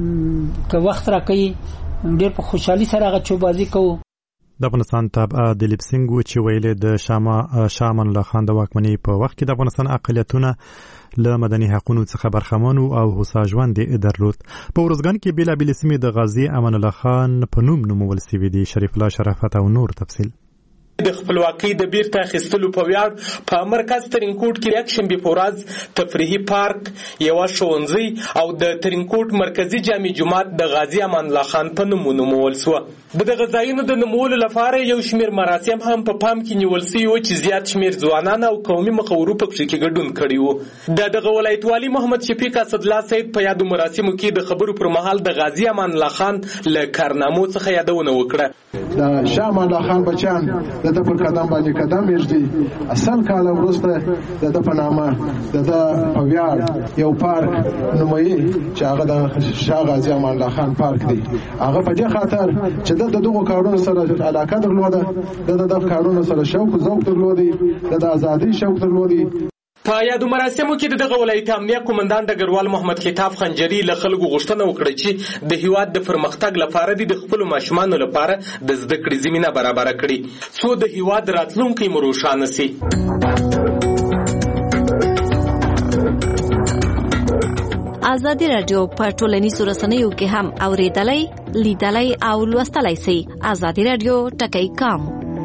S5: که وخت راکوي ډېر په خوشحالي سره هغه چوبازي کوو.
S2: د افغانستان تابع دلیپ سنګ و چې ویلې د شاه امان الله خان د واکمنۍ په وخت کې د افغانستان اقلیتونه له مدني حقوقو څخه برخمن او هوسا ژوند یې درلود. په ورځګان کې بېلابېلې سیمې د غازي امان الله خان په نوم نومول سوي دي. شریف الله شرافت او نور تفصیل.
S3: د خپلواکۍ د بیرته اخیستلو په ویاړ په مرکز ترینکوټ کې یکشنبې په ورځ تفریحي پارک یوه ښوونځی او د ترینکوټ مرکزي جامع جومات د غازي امان الله خان په نوم ونومول شوه. د دغه ځایونو د نومولو لپاره یو شمېر مراسم هم په پام کې نیول سوي وو چې زیات شمېر ځوانان او قومي مخورو پکې ګډون کړي وو. د دغه ولایت والي محمد شفیق اسدالله سید په یادو مراسمو کې د خبرو پر مهال د غازي امان الله خان له کارنامو څخه یادونه وکړه.
S22: د شاه امان الله خان بچیان د پر قدم باندې قدم ایږدي. اصل کال وروسته د په نامه د په ویاړ یو پارک نوموي چې هغه د شاه غازي امان الله خان پارک دی. هغه په دې خاطر چې د دغو کارونو سره علاقه درلوده، د کارونو سره شوق او ذوق درلودي، د ازادۍ شوق درلودي.
S3: په یادو مراسمو کې د دغه ولایت امنیه قومندان ډګروال محمد خطاب خنجري له خلکو غوښتنه وکړه چې د هیواد د پرمختګ لپاره د خپلو ماشومانو لپاره د زده کړې زمینه برابره کړي څو د هیواد راتلونکی مو روښانه سي.
S20: ازادي رادیو په ټولنیزو رسنیو کې هم اوریدلای، لیدلای او لوستلای شئ. ازادي رادیو ټکی کام.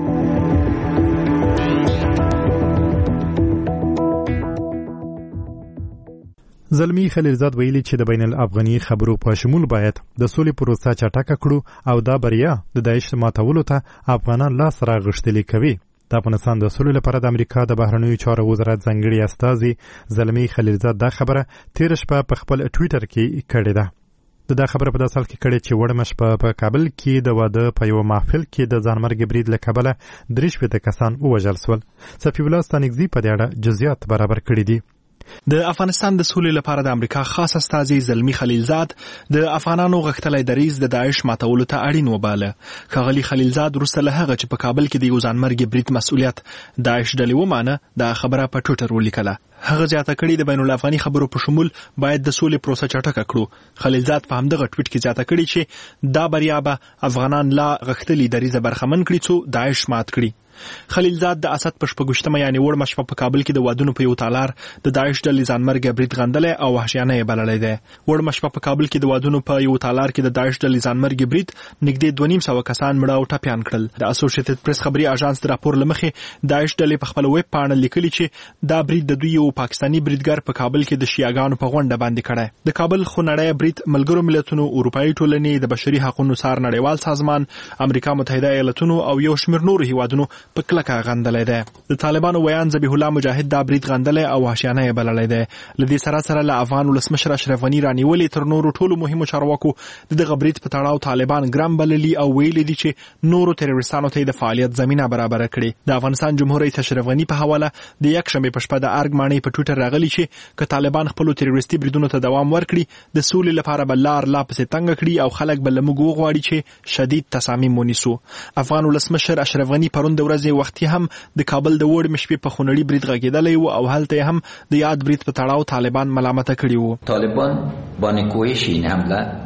S2: زلمی خلیلزاد ویلي چې د بین الافغاني خبرو په شمول باید د سولې پروسه چټکه کړو او دا بریا د داعش ماتولو ته افغانان لاس راغښتلي کوي. د افغانستان د سولې لپاره د امریکا د بهرنیو چارو وزارت ځانګړي استازي زلمی خلیلزاد دا خبره تیر شپه په خپل ټویټر کې کړې ده. دا خبره په داسې حال کې کړې چې وړمه شپه په کابل کې د واده په یو محفل کې د ځانمرګ برید له کبله 63 کسان ووژل شول. صفي الله ستانکزي په دې اړه جزئیات برابر کړي دي.
S4: د افغانستان د سولې لپاره د امریکا خاص استازي زلمی خلیلزاد د افغانانو غښتلی دریځ د داعش ماتولو ته اړین وباله. ښاغلي خلیلزاد وروسته له هغه چې په کابل کې د یو ځانمرګي برید مسؤلیت داعش ډلې ومانه دا خبره په ټویټر ولیکله. هغه زیاته کړي د بین الافغاني خبرو په شمول باید د سولې پروسه چټکه کړو. خلیلزاد په همدغه ټویټ کې زیاته کړي چې دا بریا به افغانان لا غښتلي دریځه برخمن کړي څو داعش مات کړي. خلیلزاد د اسد په شپږشتمه یعنی وړمه شپه په کابل کې د وادونو په یو تالار د داعش ډلې ځانمرګي برید غندلی او وحشیانه یې بللی دی. وړمه شپه په کابل کې د وادونو په یو تالار کې د داعش ډلې ځانمرګي برید نږدې 250 کسان مړه او ټپیان کړل. د اسوسییټډ پریس خبري اژانس د راپور له مخې داعش ډلې په خپل ویب پاڼه لیکلي چې دا برید د دوی یو پاکستاني بریدګر په کابل کې د شیعاګانو په غونډه باندې کړی. د کابل خونړی برید ملګرو ملتونو، اروپایي ټولنې، د بشري حقوقو څار نړیوال سازمان، امریکا متحده ایالتونو او یو شمېر نورو هیوادونو په کلکه غندلی دی. د طالبانو ویان ذبیح الله مجاهد دا برید غندلی او وحشیانه یې بللی دی. له دې سره له افغان ولسمشر اشرف غني رانیولې تر نورو ټولو مهمو چارواکو دغه برید په تړاو طالبان ګرم بللي او ویلي دي چې نورو تروریستانو ته د فعالیت زمینه برابره کړي. د افغانستان جمهور رئیس اشرف غني په حواله د یکشنبې په شپه د ارګ ماڼۍ په ټویټر راغلی چې که طالبان خپلو تروریستي بریدونو ته دوام ورکړي د سولې لپاره به لار لا پسې تنګه کړي او خلک به له موږ وغواړي چې شدید تصامیم ونیسو. افغان ولسمشر اشرف غني پرون د ورځې وختي هم د کابل د وړمې شپې په خونړي برید غږېدلی و او هلته هم د یاد برید په تړاو طالبان ملامته کړي وو.
S23: طالبان با نکوهش این حمله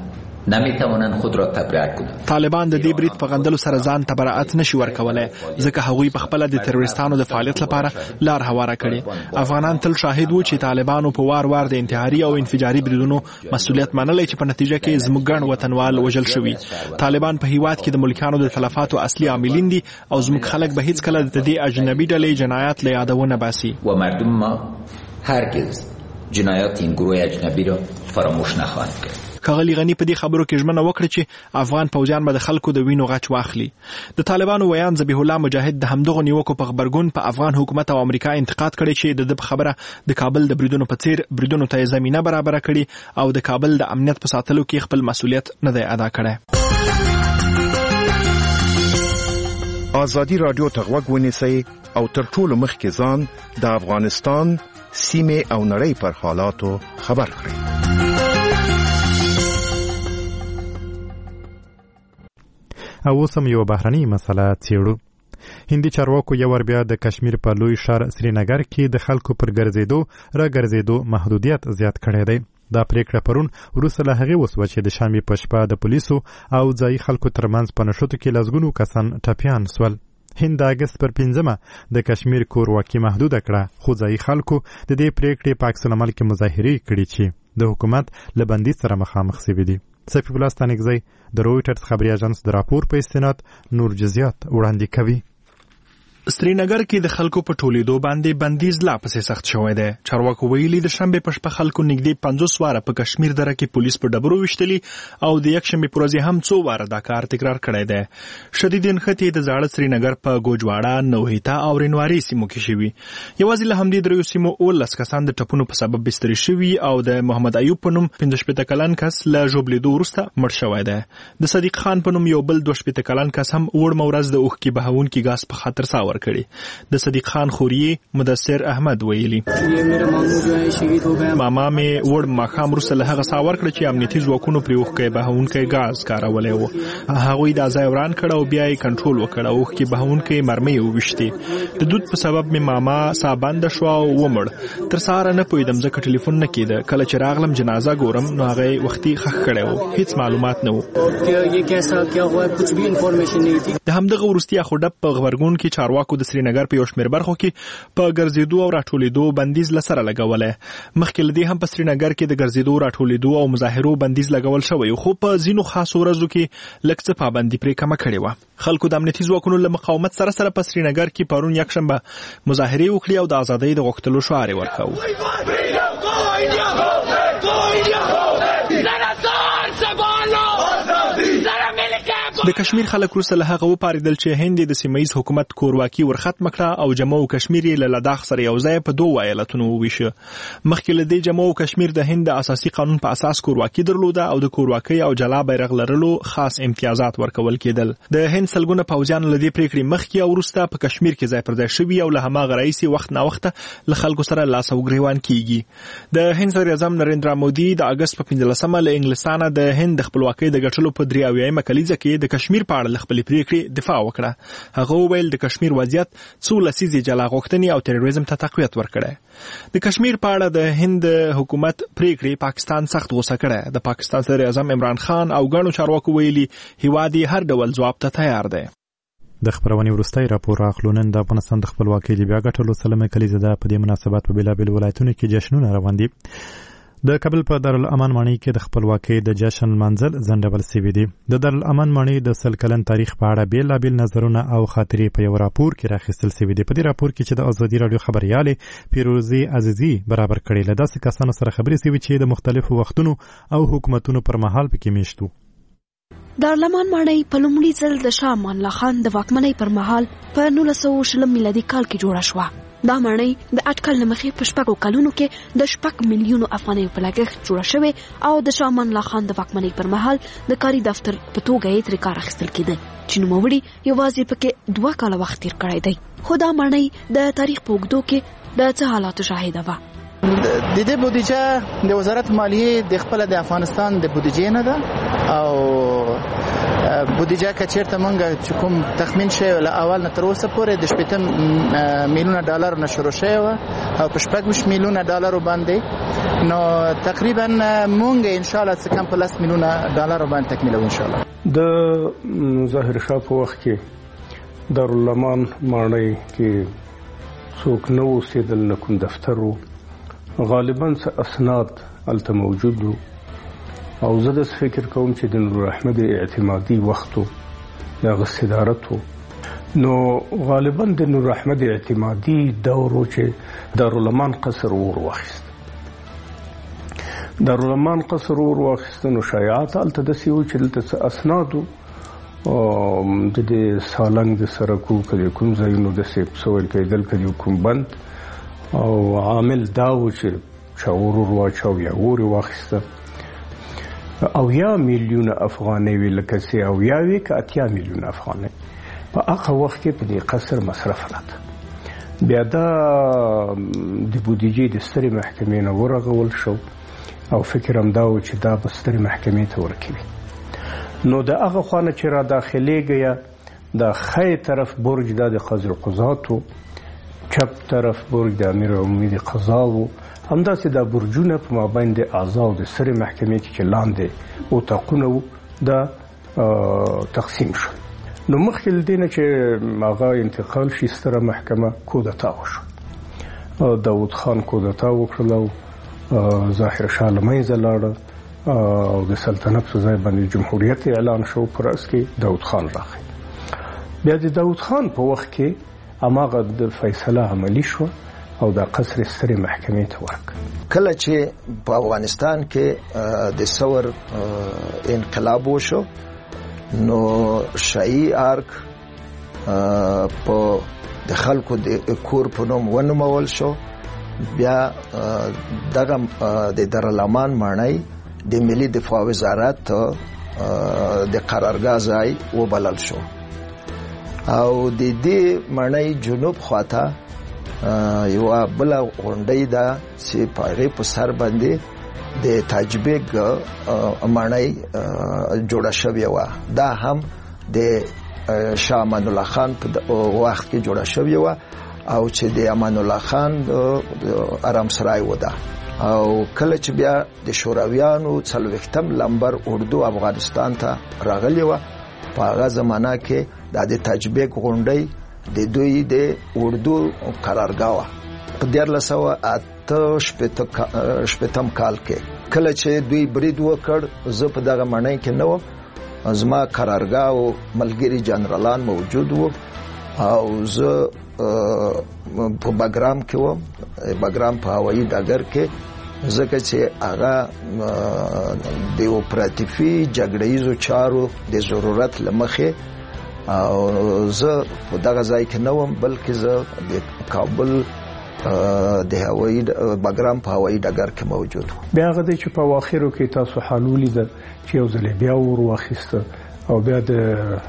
S7: نمیتوانند خود را تبرئه کنند.
S4: طالبان د دې برید په غندلو سره ځان ته براءت نشي ورکولای، ځکه هغوی په خپل د تروریستانو د فعالیت لپاره لار هواره کړي. افغانان تل شاهد وو چې طالبانو په وار وار د انتحاري او انفجاري بریدونو مسؤلیت منلی چې په نتیجه کې زموږ ګڼ وطنوال وژل شوي. طالبان په هیواد کې د ملکیانو د تلفاتو اصلي عاملین دي او زموږ خلک به هیڅ کله د دې اجنبي ډلې جنایات له یاده ونه باسي.
S7: و مردم ما هرگز جنایات این گروه اجنبی را فراموش نخواهند کرد.
S4: ښاغلي غني په دې خبرو کې ژمنه وکړه چې افغان پوځیان به د خلکو د وینو غچ واخلي. د طالبانو ویان ذبیح الله مجاهد د همدغو نیوکو په غبرګون په افغان حکومت او امریکا انتقاد کړی چې د خبره د کابل د بریدونو په څیر بریدونو ته زمينه برابر کړي او د کابل د امنیت په ساتلو کې خپل مسؤلیت نه دی ادا کړی.
S8: ازادي رادیو ته غوږ ونیسئ او تر ټولو مخکې ځان د افغانستان سیمې او نړۍ پر حالاتو خبر کړئ.
S2: او اوس هم یو بهرنۍ مسله څیړو. هندي چارواکو یو ور بیا د کشمیر په لوی ښار سرینګر کې د خلکو پر ګرځېدو محدودیت زیات کړی دی. دا پریکړه پرون وروسته له هغې وسوه چې د شنبې په شپه د پولیسو او ځایي خلکو ترمنځ په نښتو کې لسګونو کسان ټپیان سول. هند د اګست پر 5 د کشمیر کورواکي محدوده کړه، خو ځایي خلکو د دې پریکړې په عکس العمل کې مظاهرې کړي چې د حکومت له بندیز سره مخامخ شوي دي. سفیف الله ستانکزی د رویټرز خبري اژانس د راپور په استناد نور جزئیات وړاندې کوي.
S4: سرینګر کې د خلکو په ټولیدو باندې بندیز لا پسې سخت شوی دی. چارواکو ویلي د شنبې په شپه خلکو نږدې 50 واره په کشمیر دره کې پولیس په ډبرو وشتلي او د یکشنبې په ورځ هم څو واره دا کار تکرار کړی دی. شدید نښتې د زاړه سرینګر په ګوجواړه، نوهیتا او رینواري سیمو کې شوي. یوازې له همدې دریو سیمو 19 کسان د ټپونو په سبب بستري شوي او د محمد ایوب په نوم 15 کلن کس له ژوبلیدو وروسته مړ شوی دی. د صدیق خان په نوم یو بل 22 کلن کس هم وړمه ورځ د اوښکې بهونکي ګاز په خاطر سا ورکړي. د صدیق خان خوریې مدثر احمد ویلي ماما مې وړ ماښام وروسته له هغه سا ورکړه چې امنیتي ځواکونو پرې اوښکې بهونکی ګاز کارولی و. هغوی دا ځای وران کړ او بیا یې کنټرول وکړ او اوښکې بهونکی مرمۍ وویشتې. د دود په سبب مې ماما سا بنده شوه او ومړ. تر سهاره نه پوهېدم ځکه ټلیفون نه کېده. کله چې راغلم جنازه ګورم نو هغه یې وختي ښخ کړی و. هیڅ معلومات نه و. د همدغه وروستي اخوډب په غبرګون کې چارواکو د سرینګر په یو شمېر برخو کې په ګرځېدو او راټولېدو بندیز لسره لګولی. مخکې له دې هم په سرینګر کې د ګرځېدو، راټولېدو او مظاهرو بندیز لګول شوی، خو په ځینو خاصو ورځو کې لږ څه پابندي پرې کمه کړې وه. خلکو د امنیتي ځواکونو له مقاومت سره سره په سرینګر کې پرون یکشنبه مظاهرې وکړې او د ازادۍ د غوښتلو شعار یې ورکاوه. د کشمیر خلک وروسته له هغه وپارېدل چې هند د سیمه‌ییز حکومت کورواکي ورختمه کړه او جمو او کشمیر یې له لداخ سره یو ځای په 2 ایالتونو وویشه. مخکې له دې جمو او کشمیر د هند د اساسي قانون په اساس کورواکي درلوده او د کورواکۍ او جلا بیرغ لرلو خاص امتیازات ورکول کېدل. د هند سلګونه پوځیان له دې پریکړې مخکې او وروسته په کشمیر کې ځای پر ځای شوي او له هماغه راهیسې وخت نا وخته له خلکو سره لاس او ګریوان کیږي. د هند صدر اعظم نریندرا مودي د اګست په 15 له انګلستانه د هند د خپلواکۍ د ګټلو په 83 کلیزه کې د کشمیر په اړه خپل پریکړې دفاع وکړه. هغه وویل د کشمیر وضعیت څو لسیزې جلا غوښتنې او تروریزم ته تقویت ورکړي. د کشمیر په اړه د هند حکومت پریکړې پاکستان سخت غوسه کړه. د پاکستان صدر اعظم عمران خان او ګڼو چارواکو ویلي هیواد یې هر ډول ځواب ته تیار دی.
S2: د خبرونې وروستی راپور راخلو. نن د افغانستان د خپلواکۍ د بیا ګټلو سلمه کلیزه ده. په دې مناسبت په بېلابېلو ولایتونو کې جشنونه روان دي. د کابل په دارالامان ماڼۍ کې د خپلواکۍ د جشن منځل ځنډول شوي دي. د دارالامان ماڼۍ د 100 کلن تاریخ په اړه بېلابېل نظرونه او خاطرې په یو راپور کې راخیستل شوي دي. په دې راپور کې چې د ازادي راډیو خبریالې پیروزي عزیزي برابر کړي، له داسې کسانو سره خبرې شوي چې د مختلفو وختونو او حکومتونو پر مهال پکې میشت وو.
S23: دارالامان ماڼۍ په لومړي ځل د شاه امان الله خان د واکمنۍ پر مهال په 1920 میلادي کال کې جوړه شوه. دا ماڼۍ د اټکل له مخې په 6 کلونو کې د 6 میلیونو افغانیو په لګښت جوړه شوې او د شاه امان الله خان د واکمنۍ پر مهال د کاري دفتر په توګه یې ترې کار اخیستل کېده چې نوموړي یوازې پکې 2 کاله وخت تیر کړی دی. خو دا ماڼۍ د تاریخ په اوږدو کې د څه حالاتو شاهده وه.
S24: د دې بودیجه د وزارت مالیې د خپل د افغانستان د بودیجې نه ده او
S6: بودیجه که چیرته مونږ چې کوم تخمین شوی له اول نه تر اوسه پورې د 80 میلیونه ډالر نه شروع شوی او په 16 میلیونه ډالر باندې نو تقریبا مونږ ان شاء الله څه کم په 10 میلیونه ډالر باندې تکمیلو ان شاء الله.
S10: د ظاهر شاه په وخت کې دارالعلومان ماڼۍ کې څوک نه اوسېدل، نه کوم دفتر و، غالبا څه اسناد هلته موجود و او زه داسې فکر کوم چې د نور احمد اعتمادي وخت و د هغه صدارت و، نو غالبا د نور احمد اعتمادي دور و چې دارالعلومان قصر ور واخیست. دارالعلومان قصر ور واخیست نو شایعات هلته داسې و چې دلته څه اسناد و د دې سالنګ د سرکو که کوم ځایونو داسې څه ویل کېدل که کوم بند او عامل دا و چې چا اور ور واچاو یا اور یې واخیسته. 80 میلیونه افغانۍ وي، لکه چې 80 وي که 80 میلیونه افغانۍ په هغه وخت کې په دې قصر مصرف راته. بیا دا د بودیجې د سترې محکمې نه ورغول شو او فکر هم دا و چې دا به سترې محکمې ته ورکوي. نو د هغه خوا نه چې را داخلېږي د ښی طرف برج دا د قاضي القضات و، چپ طرف برج د امیر عمومي د قضا و، همداسې دا برجونه په مابین د اعضاو د سترې محکمې کې چې لاندې اتاقونه وو دا تقسیم شول. نو مخکې له دې نه چې هغه انتقال شي ستره محکمه کودتا وشو، داود خان کودتا وکړله او ظاهر شاه له منځه لاړه او د سلطنت په ځای باندې جمهوریت اعلان شو. په راس کې داود خان راغی. بیا د داود خان په وخت کې هماغه د فیصله عملي شوه او دا قصر سترې محکمې ته ورک.
S12: کله چې په افغانستان کې د ثور انقلاب وشو نو شاهي ارک په د خلکو د کور په نوم ونومول شو. بیا دغه د دارالعلومان ماڼۍ د ملي دفاع وزارت د قرارګاه ځای وبلل شو او د دې ماڼۍ جنوب خواته یو بل غونډۍ ده چې په هغې په سر باندې د تاجبیګ ماڼۍ جوړه شوې وه. دا هم د شاه امان الله خان په وخت کې جوړه شوې وه او چې د امان الله خان آرامسرای و ده. او کله چې بیا د شورویانو 40 لمبر اردو افغانستان ته راغلی وه په هغه زمانه کې د تاجبیګ غونډۍ د دوی د اردو قرارګاه وه. په 1988 کال کې کله چې دوی برید وکړ زه په دغه ماڼۍ کې نه وم، زما قرارګاه او ملګري جنرالان موجود وو او زه په بګرام کې وم، بګرام په هوایي ډګر کې، ځکه چې هغه د اپراتیفي جګړهیزو چارو د ضرورت له مخې او زه په دغه ځای کې نه وم بلکې زه د کابل د هوایي بګرام په هوایي ډګر کې موجود وم.
S10: بیا هغه دی چې په اواخرو کې تاسو حال ولیده چې یو ځل بیا ور واخیسته او بیا د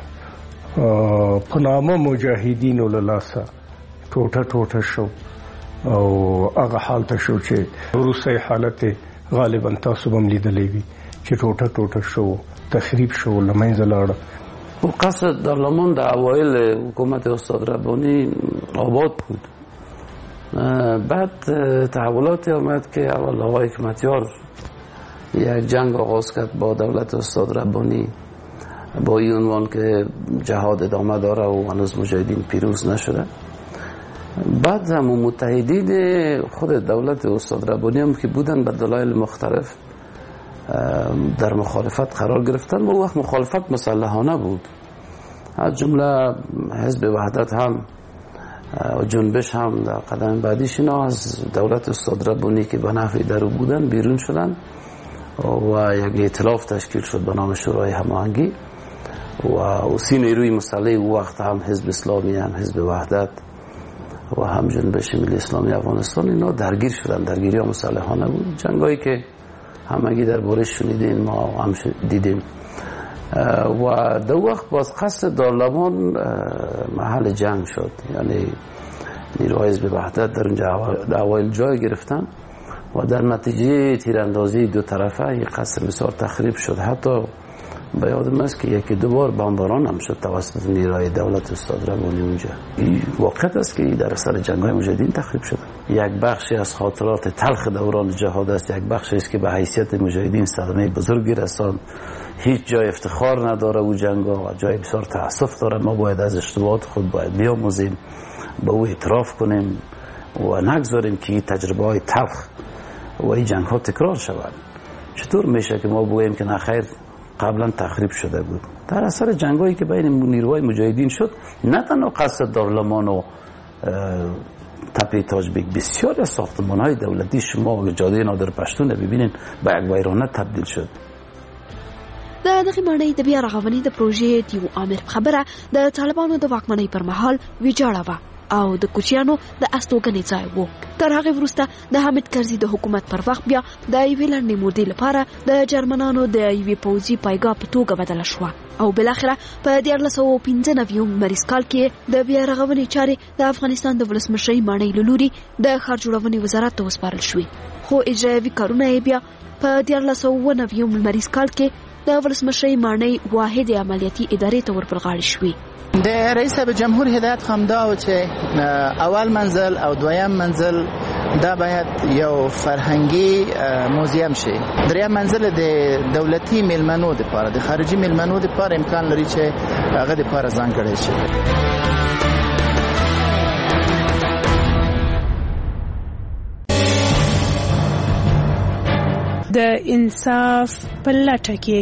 S10: په نامه مجاهدینو له لاسه ټوټه ټوټه شو او هغه حالت شو چې وروستی حالت غالبا تاسو هم لیدلی وي چې ټوټه ټوټه شو، تخریب شو، له منځه لاړه.
S24: قصر دارالعلومان در اوایل حکومت استاد ربانی آباد بود. بعد تحولاتی آمد که اول آقای حکمتیار یک جنگ آغاز کرد با دولت استاد ربانی با این عنوان که جهاد ادامه داره و هنوز مجاهدین پیروز نشده. بعد هم متحدین خود دولت استاد ربانی هم که بودن به دلایل مختلف در مخالفت قرار گرفتن و وقت مخالفت مسلحانه بود. از جمله حزب وحدت هم و جنبش هم در قدم بعدیش اینا از دولت استاد ربانی که به نفع درو بودن بیرون شدن و یک ائتلاف تشکیل شد به نام شورای هماهنگی و اسی نیروی مسلح وقت هم حزب اسلامی، هم حزب وحدت و هم جنبش ملی اسلامی افغانستان اینا درگیر شدن. درگیری ها مسلحانه بود، جنگایی که همگی در بارش شنیدین، ما هم دیدیم. و دو وقت باز قصد دارالعلومان محل جنگ شد، یعنی نیروهای حزب وحدت در اونجا اوایل جای گرفتن و در نتیجه تیراندازی دو طرفه این قصر بسیار تخریب شد. حتی به یادم است که یکی دو بار بمباران هم شد توسط نیروهای دولت استاد ربانی اونجا. این واقعیت است که در اثر جنگ‌های مجاهدین تخریب شده. یک بخشی از خاطرات تلخ دوران جهاد است، یک بخشی است که به حیثیت مجاهدین صدمه بزرگی رساند. هیچ جای افتخار نداره او جنگ‌ها و جای بسیار تأسف داره. ما باید از اشتباهات خود باید بیاموزیم، به او اعتراف کنیم و نگذاریم که این تجربه‌های تلخ و این جنگ‌ها تکرار شود. چطور میشه که ما بگوییم که نخیر قبلا تخریب شده بود؟ در اثر جنگایی که بین نیروهای مجاهدین شد، نه تنها قصد دارالمان و تپه تاج بیگ، بسیاری از ساختمان‌های دولتی شما جاده نادر پشتون ببینین به یک ویرانه تبدیل شد.
S23: د دغه مړی د بیا رغونې د پروژې دیو عامر خبره د طالبانو د واکمنۍ پر مهال ویجاړه وه او د کوچیانو د استوګنې ځای و. تر هغې وروسته د حامد کرزي د حکومت پر وخت بیا د یوې لنډې مودې لپاره د جرمنانو د یوې پوځي پایګاه په توګه بدله شوه او بالاخره په 1995 لمریز کال کې د بیا رغونې چارې د افغانستان د ولسمشرۍ ماڼۍ له لوري د ښار جوړونې وزارت ته وسپارل شوې، خو اجرایوي کارونه یې بیا په 1999 لمریز کال کې د ولسمشرۍ ماڼۍ واحد عملیاتي ادارې ته ورپرغاړې شوې.
S6: د رئیس صاحب جمهور هدایت هم دا و چې اول منزل او دویم منزل دا باید یو فرهنګي موزیم شي. دریم منزل د دولتي میلمنو لپاره، د خارجي میلمنو لپاره امکان لري چې هغه لپاره ځانګړی شي.
S9: د انصاف په لټه کې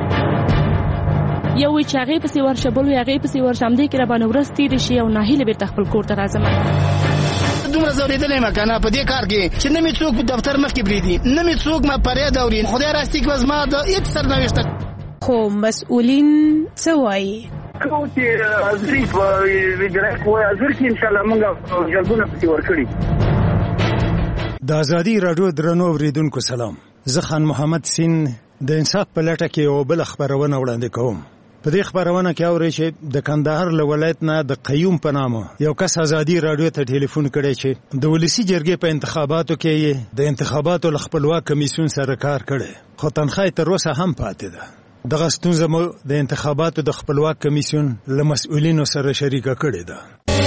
S11: یو چې هغې پسې ورشه بل هغې پسې ورشه همدې کې راباندې ورځ تېرې شي او ناهیله بېرته خپل کور ته راځم.
S13: دومره ځورېدلی یم که نه په دې کار کې چې نه مې څوک دفتر مخکې پرېږدي، نه مې څوک ما فریاد اوري. خدای راستي کې به زما د هېڅ سرنوشته.
S9: خو مسؤلین څه وایي؟
S13: کوم چې حاضري په اجرایه قوه حاضر کړي انشاءالله موږ جلبونه پسې ورکړي.
S14: د ازادي راډیو درنو اورېدونکو سلام، زه خان محمد سین د انصاف په لټه کې یو بل خبرونه وړاندې کوم. په دې خبرونه کې اورئ چې د کندهار له ولایت نه د قیوم په نامه یو کس ازادي راډیو ته ټلیفون کړی چې د ولسی جرګې په انتخاباتو کې د انتخاباتو له خپلواک کمیسیون سره کار کړی، خو تنخواه تر اوسه هم پاتې ده. دغه ستونزه مو د انتخاباتو د خپلواک کمیسیون له مسؤلینو سره شریکه کړې ده.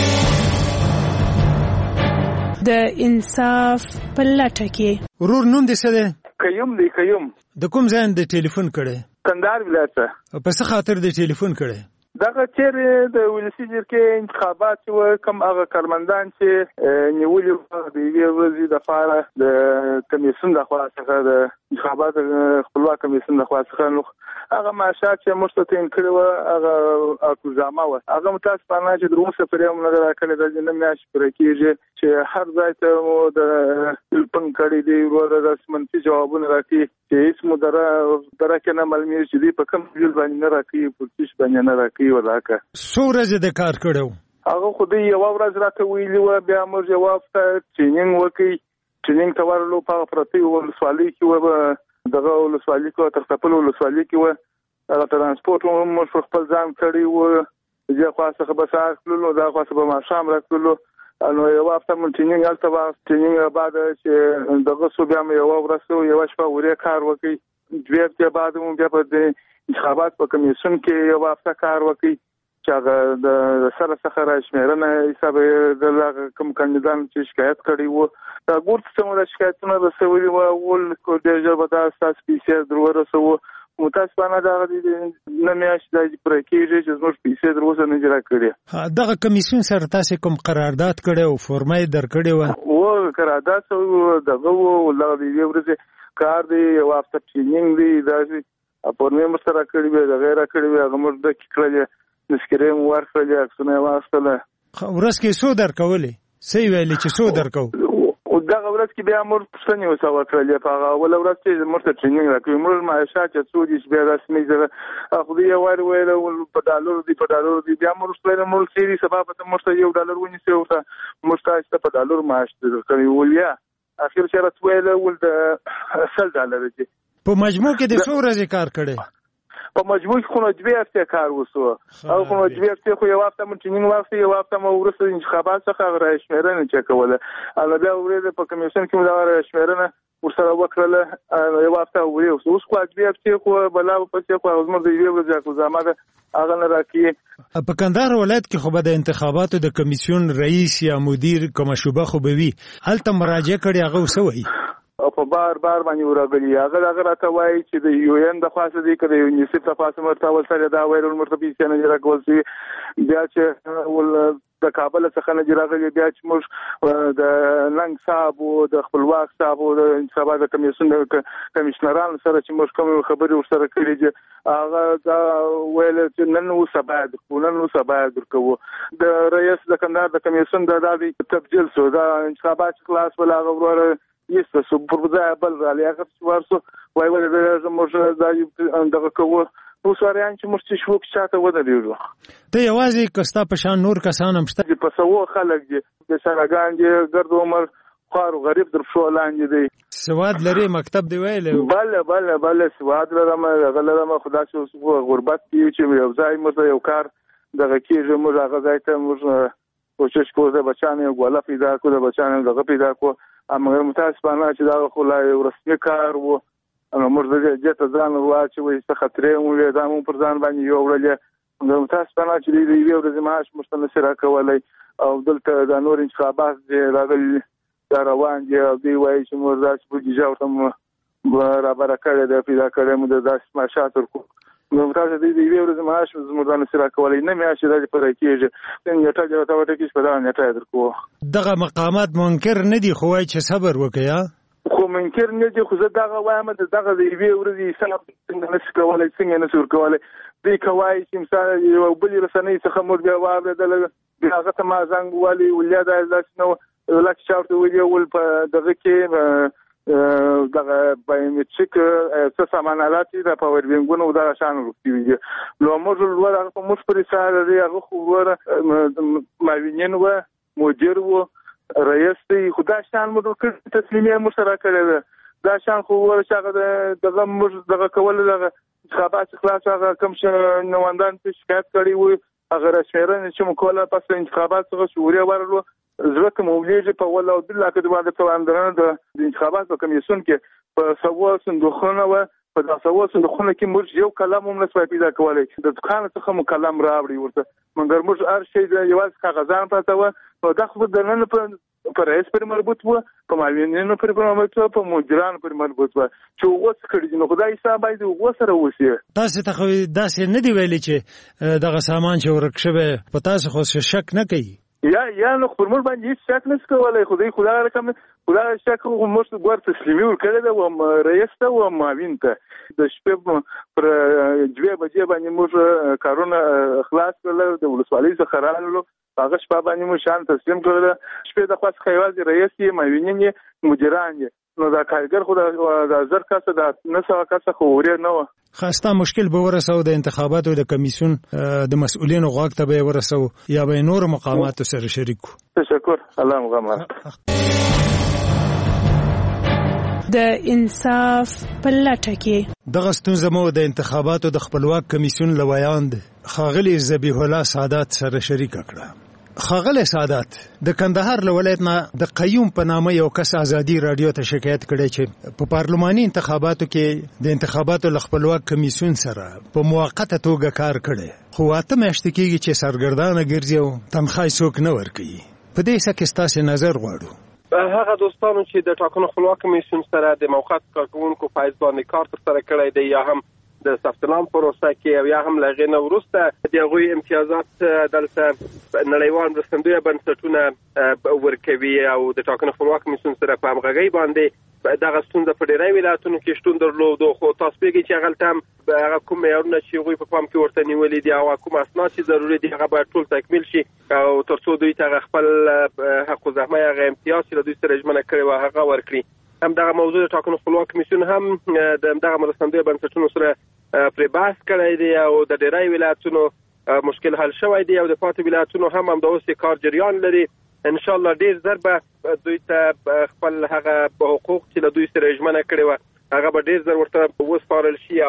S9: د انصاف په لټه کې
S14: ورور نوم دې څه دی؟
S25: قیوم دی. قیوم
S14: د کوم ځای د ټلیفون کړی؟
S25: کندهار ولایت ته.
S14: په څه خاطر د ټلیفون کړی؟
S25: دغه چیرې د ولسی جرګې انتخابات چې کم هغه کارمندان چې نیولي د یوې ورځې دپاره د کمیسیون لخوا څخه د انتخابات خپلواک کمیسیون لخوا څخه هغه معاشات چې موږ ته تعین کړي وه هغه اکوزامه وه، هغه متاسفانه چې در اوسه پرې هم نه ده راکړې ده، نه میاشت پوره کېږي چې هر ځای ته مو د تلیفون کړی دی ورته داسې منفي جوابونه راکوي چې هېڅ مو دره کې نه معلومېږي چې دوی په کوم ډول باندې نه راکوي، په تیش باندې نه راکوي. ولاکه
S14: څو ورځې د کار کړی و؟
S25: هغه خو دوی یوه ورځ راته ویلي وه، بیا موږ یوه هفته ټرینینګ وکړئ. ټرینینګ ته ورغلو په هغه پرتې ولسوالۍ کې وه، دغه ولسوالۍ کې ترتپل ولسوالۍ کې وه. هغه ترانسپورټ موږ په خپل ځان کړی و، دې خوا څخه به سهار تللو، دا خوا څخه به ماښام راتللو. نو یوه هفته مو ټرینینګ هلته به ټرینینګ بعد چې دغه سو بیا مو یوه ورځ یوه شپه ورې کار وکړئ. دوې هفتې بعد مو بیا په انتخابات په کمیسیون کې یوه هفته کار وکړئ چې هغه د سره څخه راشمېرنه حساب د کوم کاندیدان چې شکایت کړی و دا ګورته څه مو د شکایتونه رسولي وه اول ډېر ژر به دا ستاسو پیسې در ورسوو. متاسفانه دغه نه میاشت دا پوره کېږي چې زموږ پیسې در اوسه نه دي راکړې.
S14: دغه کمیسیون سره تاسې کوم قرارداد کړی او فورمه یې درکړې وه؟
S25: قرارداد دغه و دغه د یوې ورځې کار دی، یوه هفته ټرینینګ دی، داسې فورمې مو سره راکړې وې، دغه یې راکړې وې، هغه موږ ډکې کړلې، تذکرې مو ورکړلې، عکسونه یې واخیستله.
S14: ورځ کې څو درکولې؟ څه یې ویلې چې څو درکو؟
S25: دغه ورځ کې بیا موږ پوښتنې ورڅخه وکړلې. په هغه اوله ورځ چې موږ ته ټرینینګ راکوي موږ معاشات چې څو دي چې بیا داسې نه زره خو دوی یې وارې ویله په ډالرو دي په ډالرو دي. بیا موږ ورته ویله موږ څېري سبا به ته موږ ته $1 ونیسئ ورته موږ تاسو ته په ډالرو معاش درکوي. ول یا اخر چې راته ویله ول د $100 دي.
S14: په مجموع کې د څو ورځې کار کړی؟
S25: په مجموع کې خو نو 2 هفته کار وسو او خو نو 2 هفته خو یو هفته مونږ ټینګ وخت یو هفته مو ورسره انتخابات څخه غره شمیرنه چې کوله الله بیا ورته په کمیشن کې مو دا شمیرنه ورسره وکړه یو هفته وروسته اوس خو 2 هفته خو بلا په څه خو زموږ د یو ورځې کو زماده هغه نه راکې
S14: په کندهار ولایت کې خو به د انتخاباتو د کمیسیون رئیس یا مدیر کوم شوبه خو به وي هلته مراجعه کړي هغه وسوي
S25: او په بار باندې ورغلي هغه راته وایي چې د یو ان د خاصه دي کړي یونیسف د خاصه مرتبه سره دا وایرل مرتبه چې نه راکول شي بیا چې ول د کابل څخه نه راغلي بیا چې موږ د لنګ صاحب او د خپلواک صاحب او د انتخابات کمیسیون کمشنران سره چې موږ کوم خبري ورسره کړي چې هغه دا ویل چې نن نو سبا درکو د رئیس د کندهار د کمیسیون د دادي تبديل سو دا انتخابات خلاص ولا غوړ یسته سو پر ځای بل علي هغه ورسو وای ولې موږ دا دغه کوو نو سوریان چې موږ شوک چاته ودرېږو
S14: ته یوازې کستا په شان نور کسان هم شته
S25: په سوو خلک دي د سرګان دي ګرد عمر خارو غریب در شو لاندې دي
S14: سواد لري مکتب دی ویل
S25: بل سواد لرم غلرم خدا شو غربت دی چې یو ځای مو یو کار دغه کېږي موږ هغه ځای ته موږ کوشش کوو د بچانو غولا پیدا کو د بچانو دغه پیدا کو امر متاسفانه چې دا خو لا رسمي کار وو موږ د جته ځان واچوي څه خطرې مو دا مو پر ځان باندې یو ورلې د متاسفانه چې دی یو ورځ معاش مستنصره کولای او دلته د نور انتخابات دی راغلي دا روان دي او دی وایي چې موږ داسې بودیجه ورته برابر کړی دی پیدا کړی مو د داسې معاشات ورکو نو تاسو دې یو ورځ معاش زموږ سره کولای نه میاشي د پر کېږي څنګه ته دا وټه کې په دا نه ته درکو
S14: دغه مقامات منکر نه دي خو چې صبر وکیا
S25: خو منکر نه دي خو زه دغه وایم دغه یو ورځ سلام څنګه نس کولای څنګه نس ور کولای دې کوي چې مثال یو بل رسنۍ څخه مور بیا واردل بیا هغه ته ما زنګ والی ولیا دا نو لکه چارته ویډیو ول په دغه کې دغه بایومټریک څه سامانالات د پاور بینګونو دا شان ورتي وي نو موږ ولر په موږ پر سره دی هغه خو ور ماوینین و مدیر و رئیس دی خدا شان موږ تسلیمي مو سره کړل دا شان خو ور شغه دغه موږ دغه کول دغه انتخابات خلاص هغه کوم نوندان ته شکایت کړی و هغه راشمرنه چې مو کوله پس انتخابات څخه شوري ورلو زړه مولیږي په ولا او بل کې د باندې په اندرنه د انتخابات په کمیسیون کې په سوو صندوقونه و په دا سوو صندوقونه کې موږ یو کلام هم نسوي پیدا کولای د دکان څخه مو کلام راوړي ورته مګر موږ هر شی د یواز کاغذان پته و نو دا خو د نن په رئیس پر مربوط و په معاونینو پر مربوط و په مدیرانو پر مربوط و چې وڅ کړي نو خدای حساب باید وسره وسی
S14: تاسو ته داسې نه دی ویلي چې دغه سامان چې ورکشبه په تاسو خو شک نه کوي
S25: یا نو خپل باندې هیڅ شک نس کولای خدای رقم خدای شک موږ ګور تسلیمي ورکړل او رئیس ته او معاون ته د شپې پر 2 بجې باندې موږ کارونه خلاص کړل د ولسوالۍ څخه رالو هغه شپه باندې موږ شان تسلیم کړل شپې د خاص خیواز رئیس یې معاونین یې مدیران یې نو دا کارګر خو د زر کاسه د 900 کاسه خو ورې نه و
S14: خاصه مشکل به ورسو د انتخاباتو د کمیسیون د مسؤلینو غوښتنه ته به ورسو یا به نور مقامات سره شریکو
S25: تشکر الله مغمر
S9: د انصاف په لټه کې
S14: دغه ستونزه مو د انتخاباتو د خپلواک کمیسیون لویاند خاغلی ذبیح الله سادات سره شریک کړه خاغلی سادات د کندهار ولایت نه د قیوم په نامه یو کس ازادي رادیو ته شکایت کړی چې په پارلماني انتخاباتو کې د انتخاباتو خپلواک کمیسیون سره په موقته توګه کار کړي خو اته میاشتې کېږي چې سرګردانه ګرځي او تنخواه څوک نه ورکوي په دې څه کې ستاسو نظر غواړو
S15: هغه دوستانو چې د ټاکنو خپلواک کمیسیون سره د موقت کارکونکو فایز باندې کار ترسره کړی دی یا هم د ثبتنام پروسه کې او یا هم لغې نه وروسته د هغوی امتیازات دلته نړیوال مرستندویه بنسټونه ورکوي او د ټاکنو خپلواک کمیسیون سره په همغږۍ باندې دغه ستونزه په ډېری ولایتونو کې شتون درلود خو تاسو پیږئ چې هغلته هغه کوم معیارونه چې هغوی په پام کې ورته نیولي دي او کوم اسناد چې ضروري دي هغه باید ټول تکمیل شي او تر څو دوی ته خپل حق الزحمه هغه امتیاز چې له دوی سره ژمنه کړې وه هغه ورکړي هم دغه موضوع د ټاکنو خپلواک کمیسیون هم د دغه مرستندویه بنسټونو سره پرې بحث کړی دی او د ډېری ولایتونو مشکل حل شوی دی او د پاتې ولایتونو هم همداسې کار جریان لري ان شاء الله ډېر ژر به دوی ته خپل هغه حقوق چې له دوی سره ژمنه کړې وه هغه به ډېر ژر ورته وسپارل شي او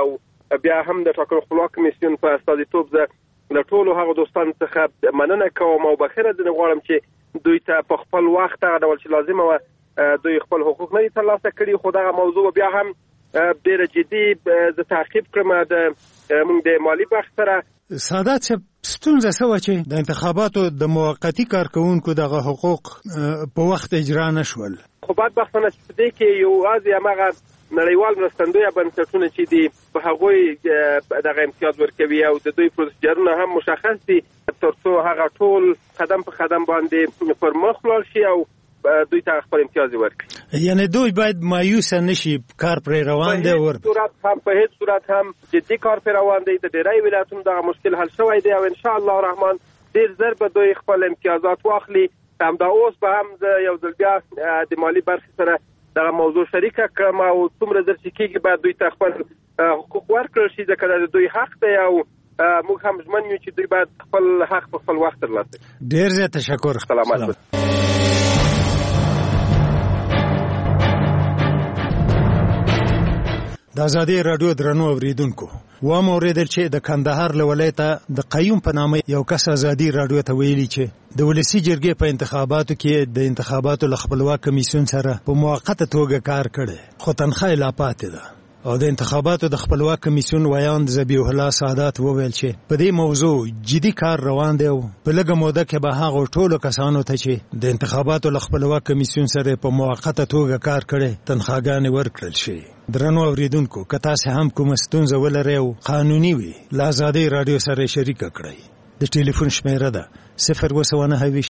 S15: بیا هم د ټاکنو خپلواک کمیسیون په استازیتوب زه له ټولو هغو دوستانو څخه مننه کوم او بخښنه ځینې غواړم چې دوی ته په خپل وخت هغه ډول چې لازمه وه دوی خپل حقوق نه دي ترلاسه کړي، خو دغه موضوع بیا هم ډېره جدي زه تعقیب کړم موږ د مالي بخش سره.
S14: سادات صاحب ستونزه څه وه چې د انتخاباتو د موقتي کارکوونکو دغه حقوق په وخت اجرا نه شول؟
S15: خو بدبختانه چې په دې کې یوازې همغه نړیوال مرستندویه بنسټونه چې دي په هغوی دغه امتیاز ورکوي او د دوی پروسیجرونه هم مشخص دي تر څو هغه ټول قدم په قدم باندې پر مخ لاړ شي او دوی ته خپل امتیاز ورکړي.
S14: یعنی دوی باید مایوسه نشي، کار پرې روان دی،
S15: په هیڅ صورت هم جدي کار پرې روان دی. د ډېری ولایتونو دغه مشکل حل شوی دی او ان شاء الله الرحمن ډېر ژر به دوی خپل امتیازات واخلي. همدا اوس به هم زه یو ځل بیا د مالي برخې سره دغه موضوع شریکه کړم او څومره ژر چې کېږي باید دوی ته خپل حقوق ورکړل شي ځکه دا د دوی حق دی او موږ هم ژمن یو چې دوی باید خپل حق په خپل وخت ترلاسه کړي.
S14: ډېر زیات تشکر.
S15: سلامت.
S14: د ازادي راډیو درنو اوریدونکو، و مو اوریدل چې د کندهار له ولایته د قیوم په نامه یو کس ازادي راډیو ته ویلي چې د ولسی جرګې په انتخاباتو کې د انتخاباتو له خپلواک کمیسیون سره په موقته توګه کار کړي، خو تنخواه لا پاتې ده. او د انتخاباتو د خپلواک کمیسیون ویاند ذبیح الله سادات وویل چې په دې موضوع جدي کار روان دی او په لږه موده کې به هغه ټولو کسانو ته چې د انتخاباتو له خپلواک کمیسیون سره په موقته توګه کار کړي تنخواګانې ورکړل شي. درنو اوریدونکو، که تاسو هم کومه ستونزه ولرئ او قانوني وي، له ازادي راډیو سره شریکه کړئ. د ټلیفون شمیره ده 029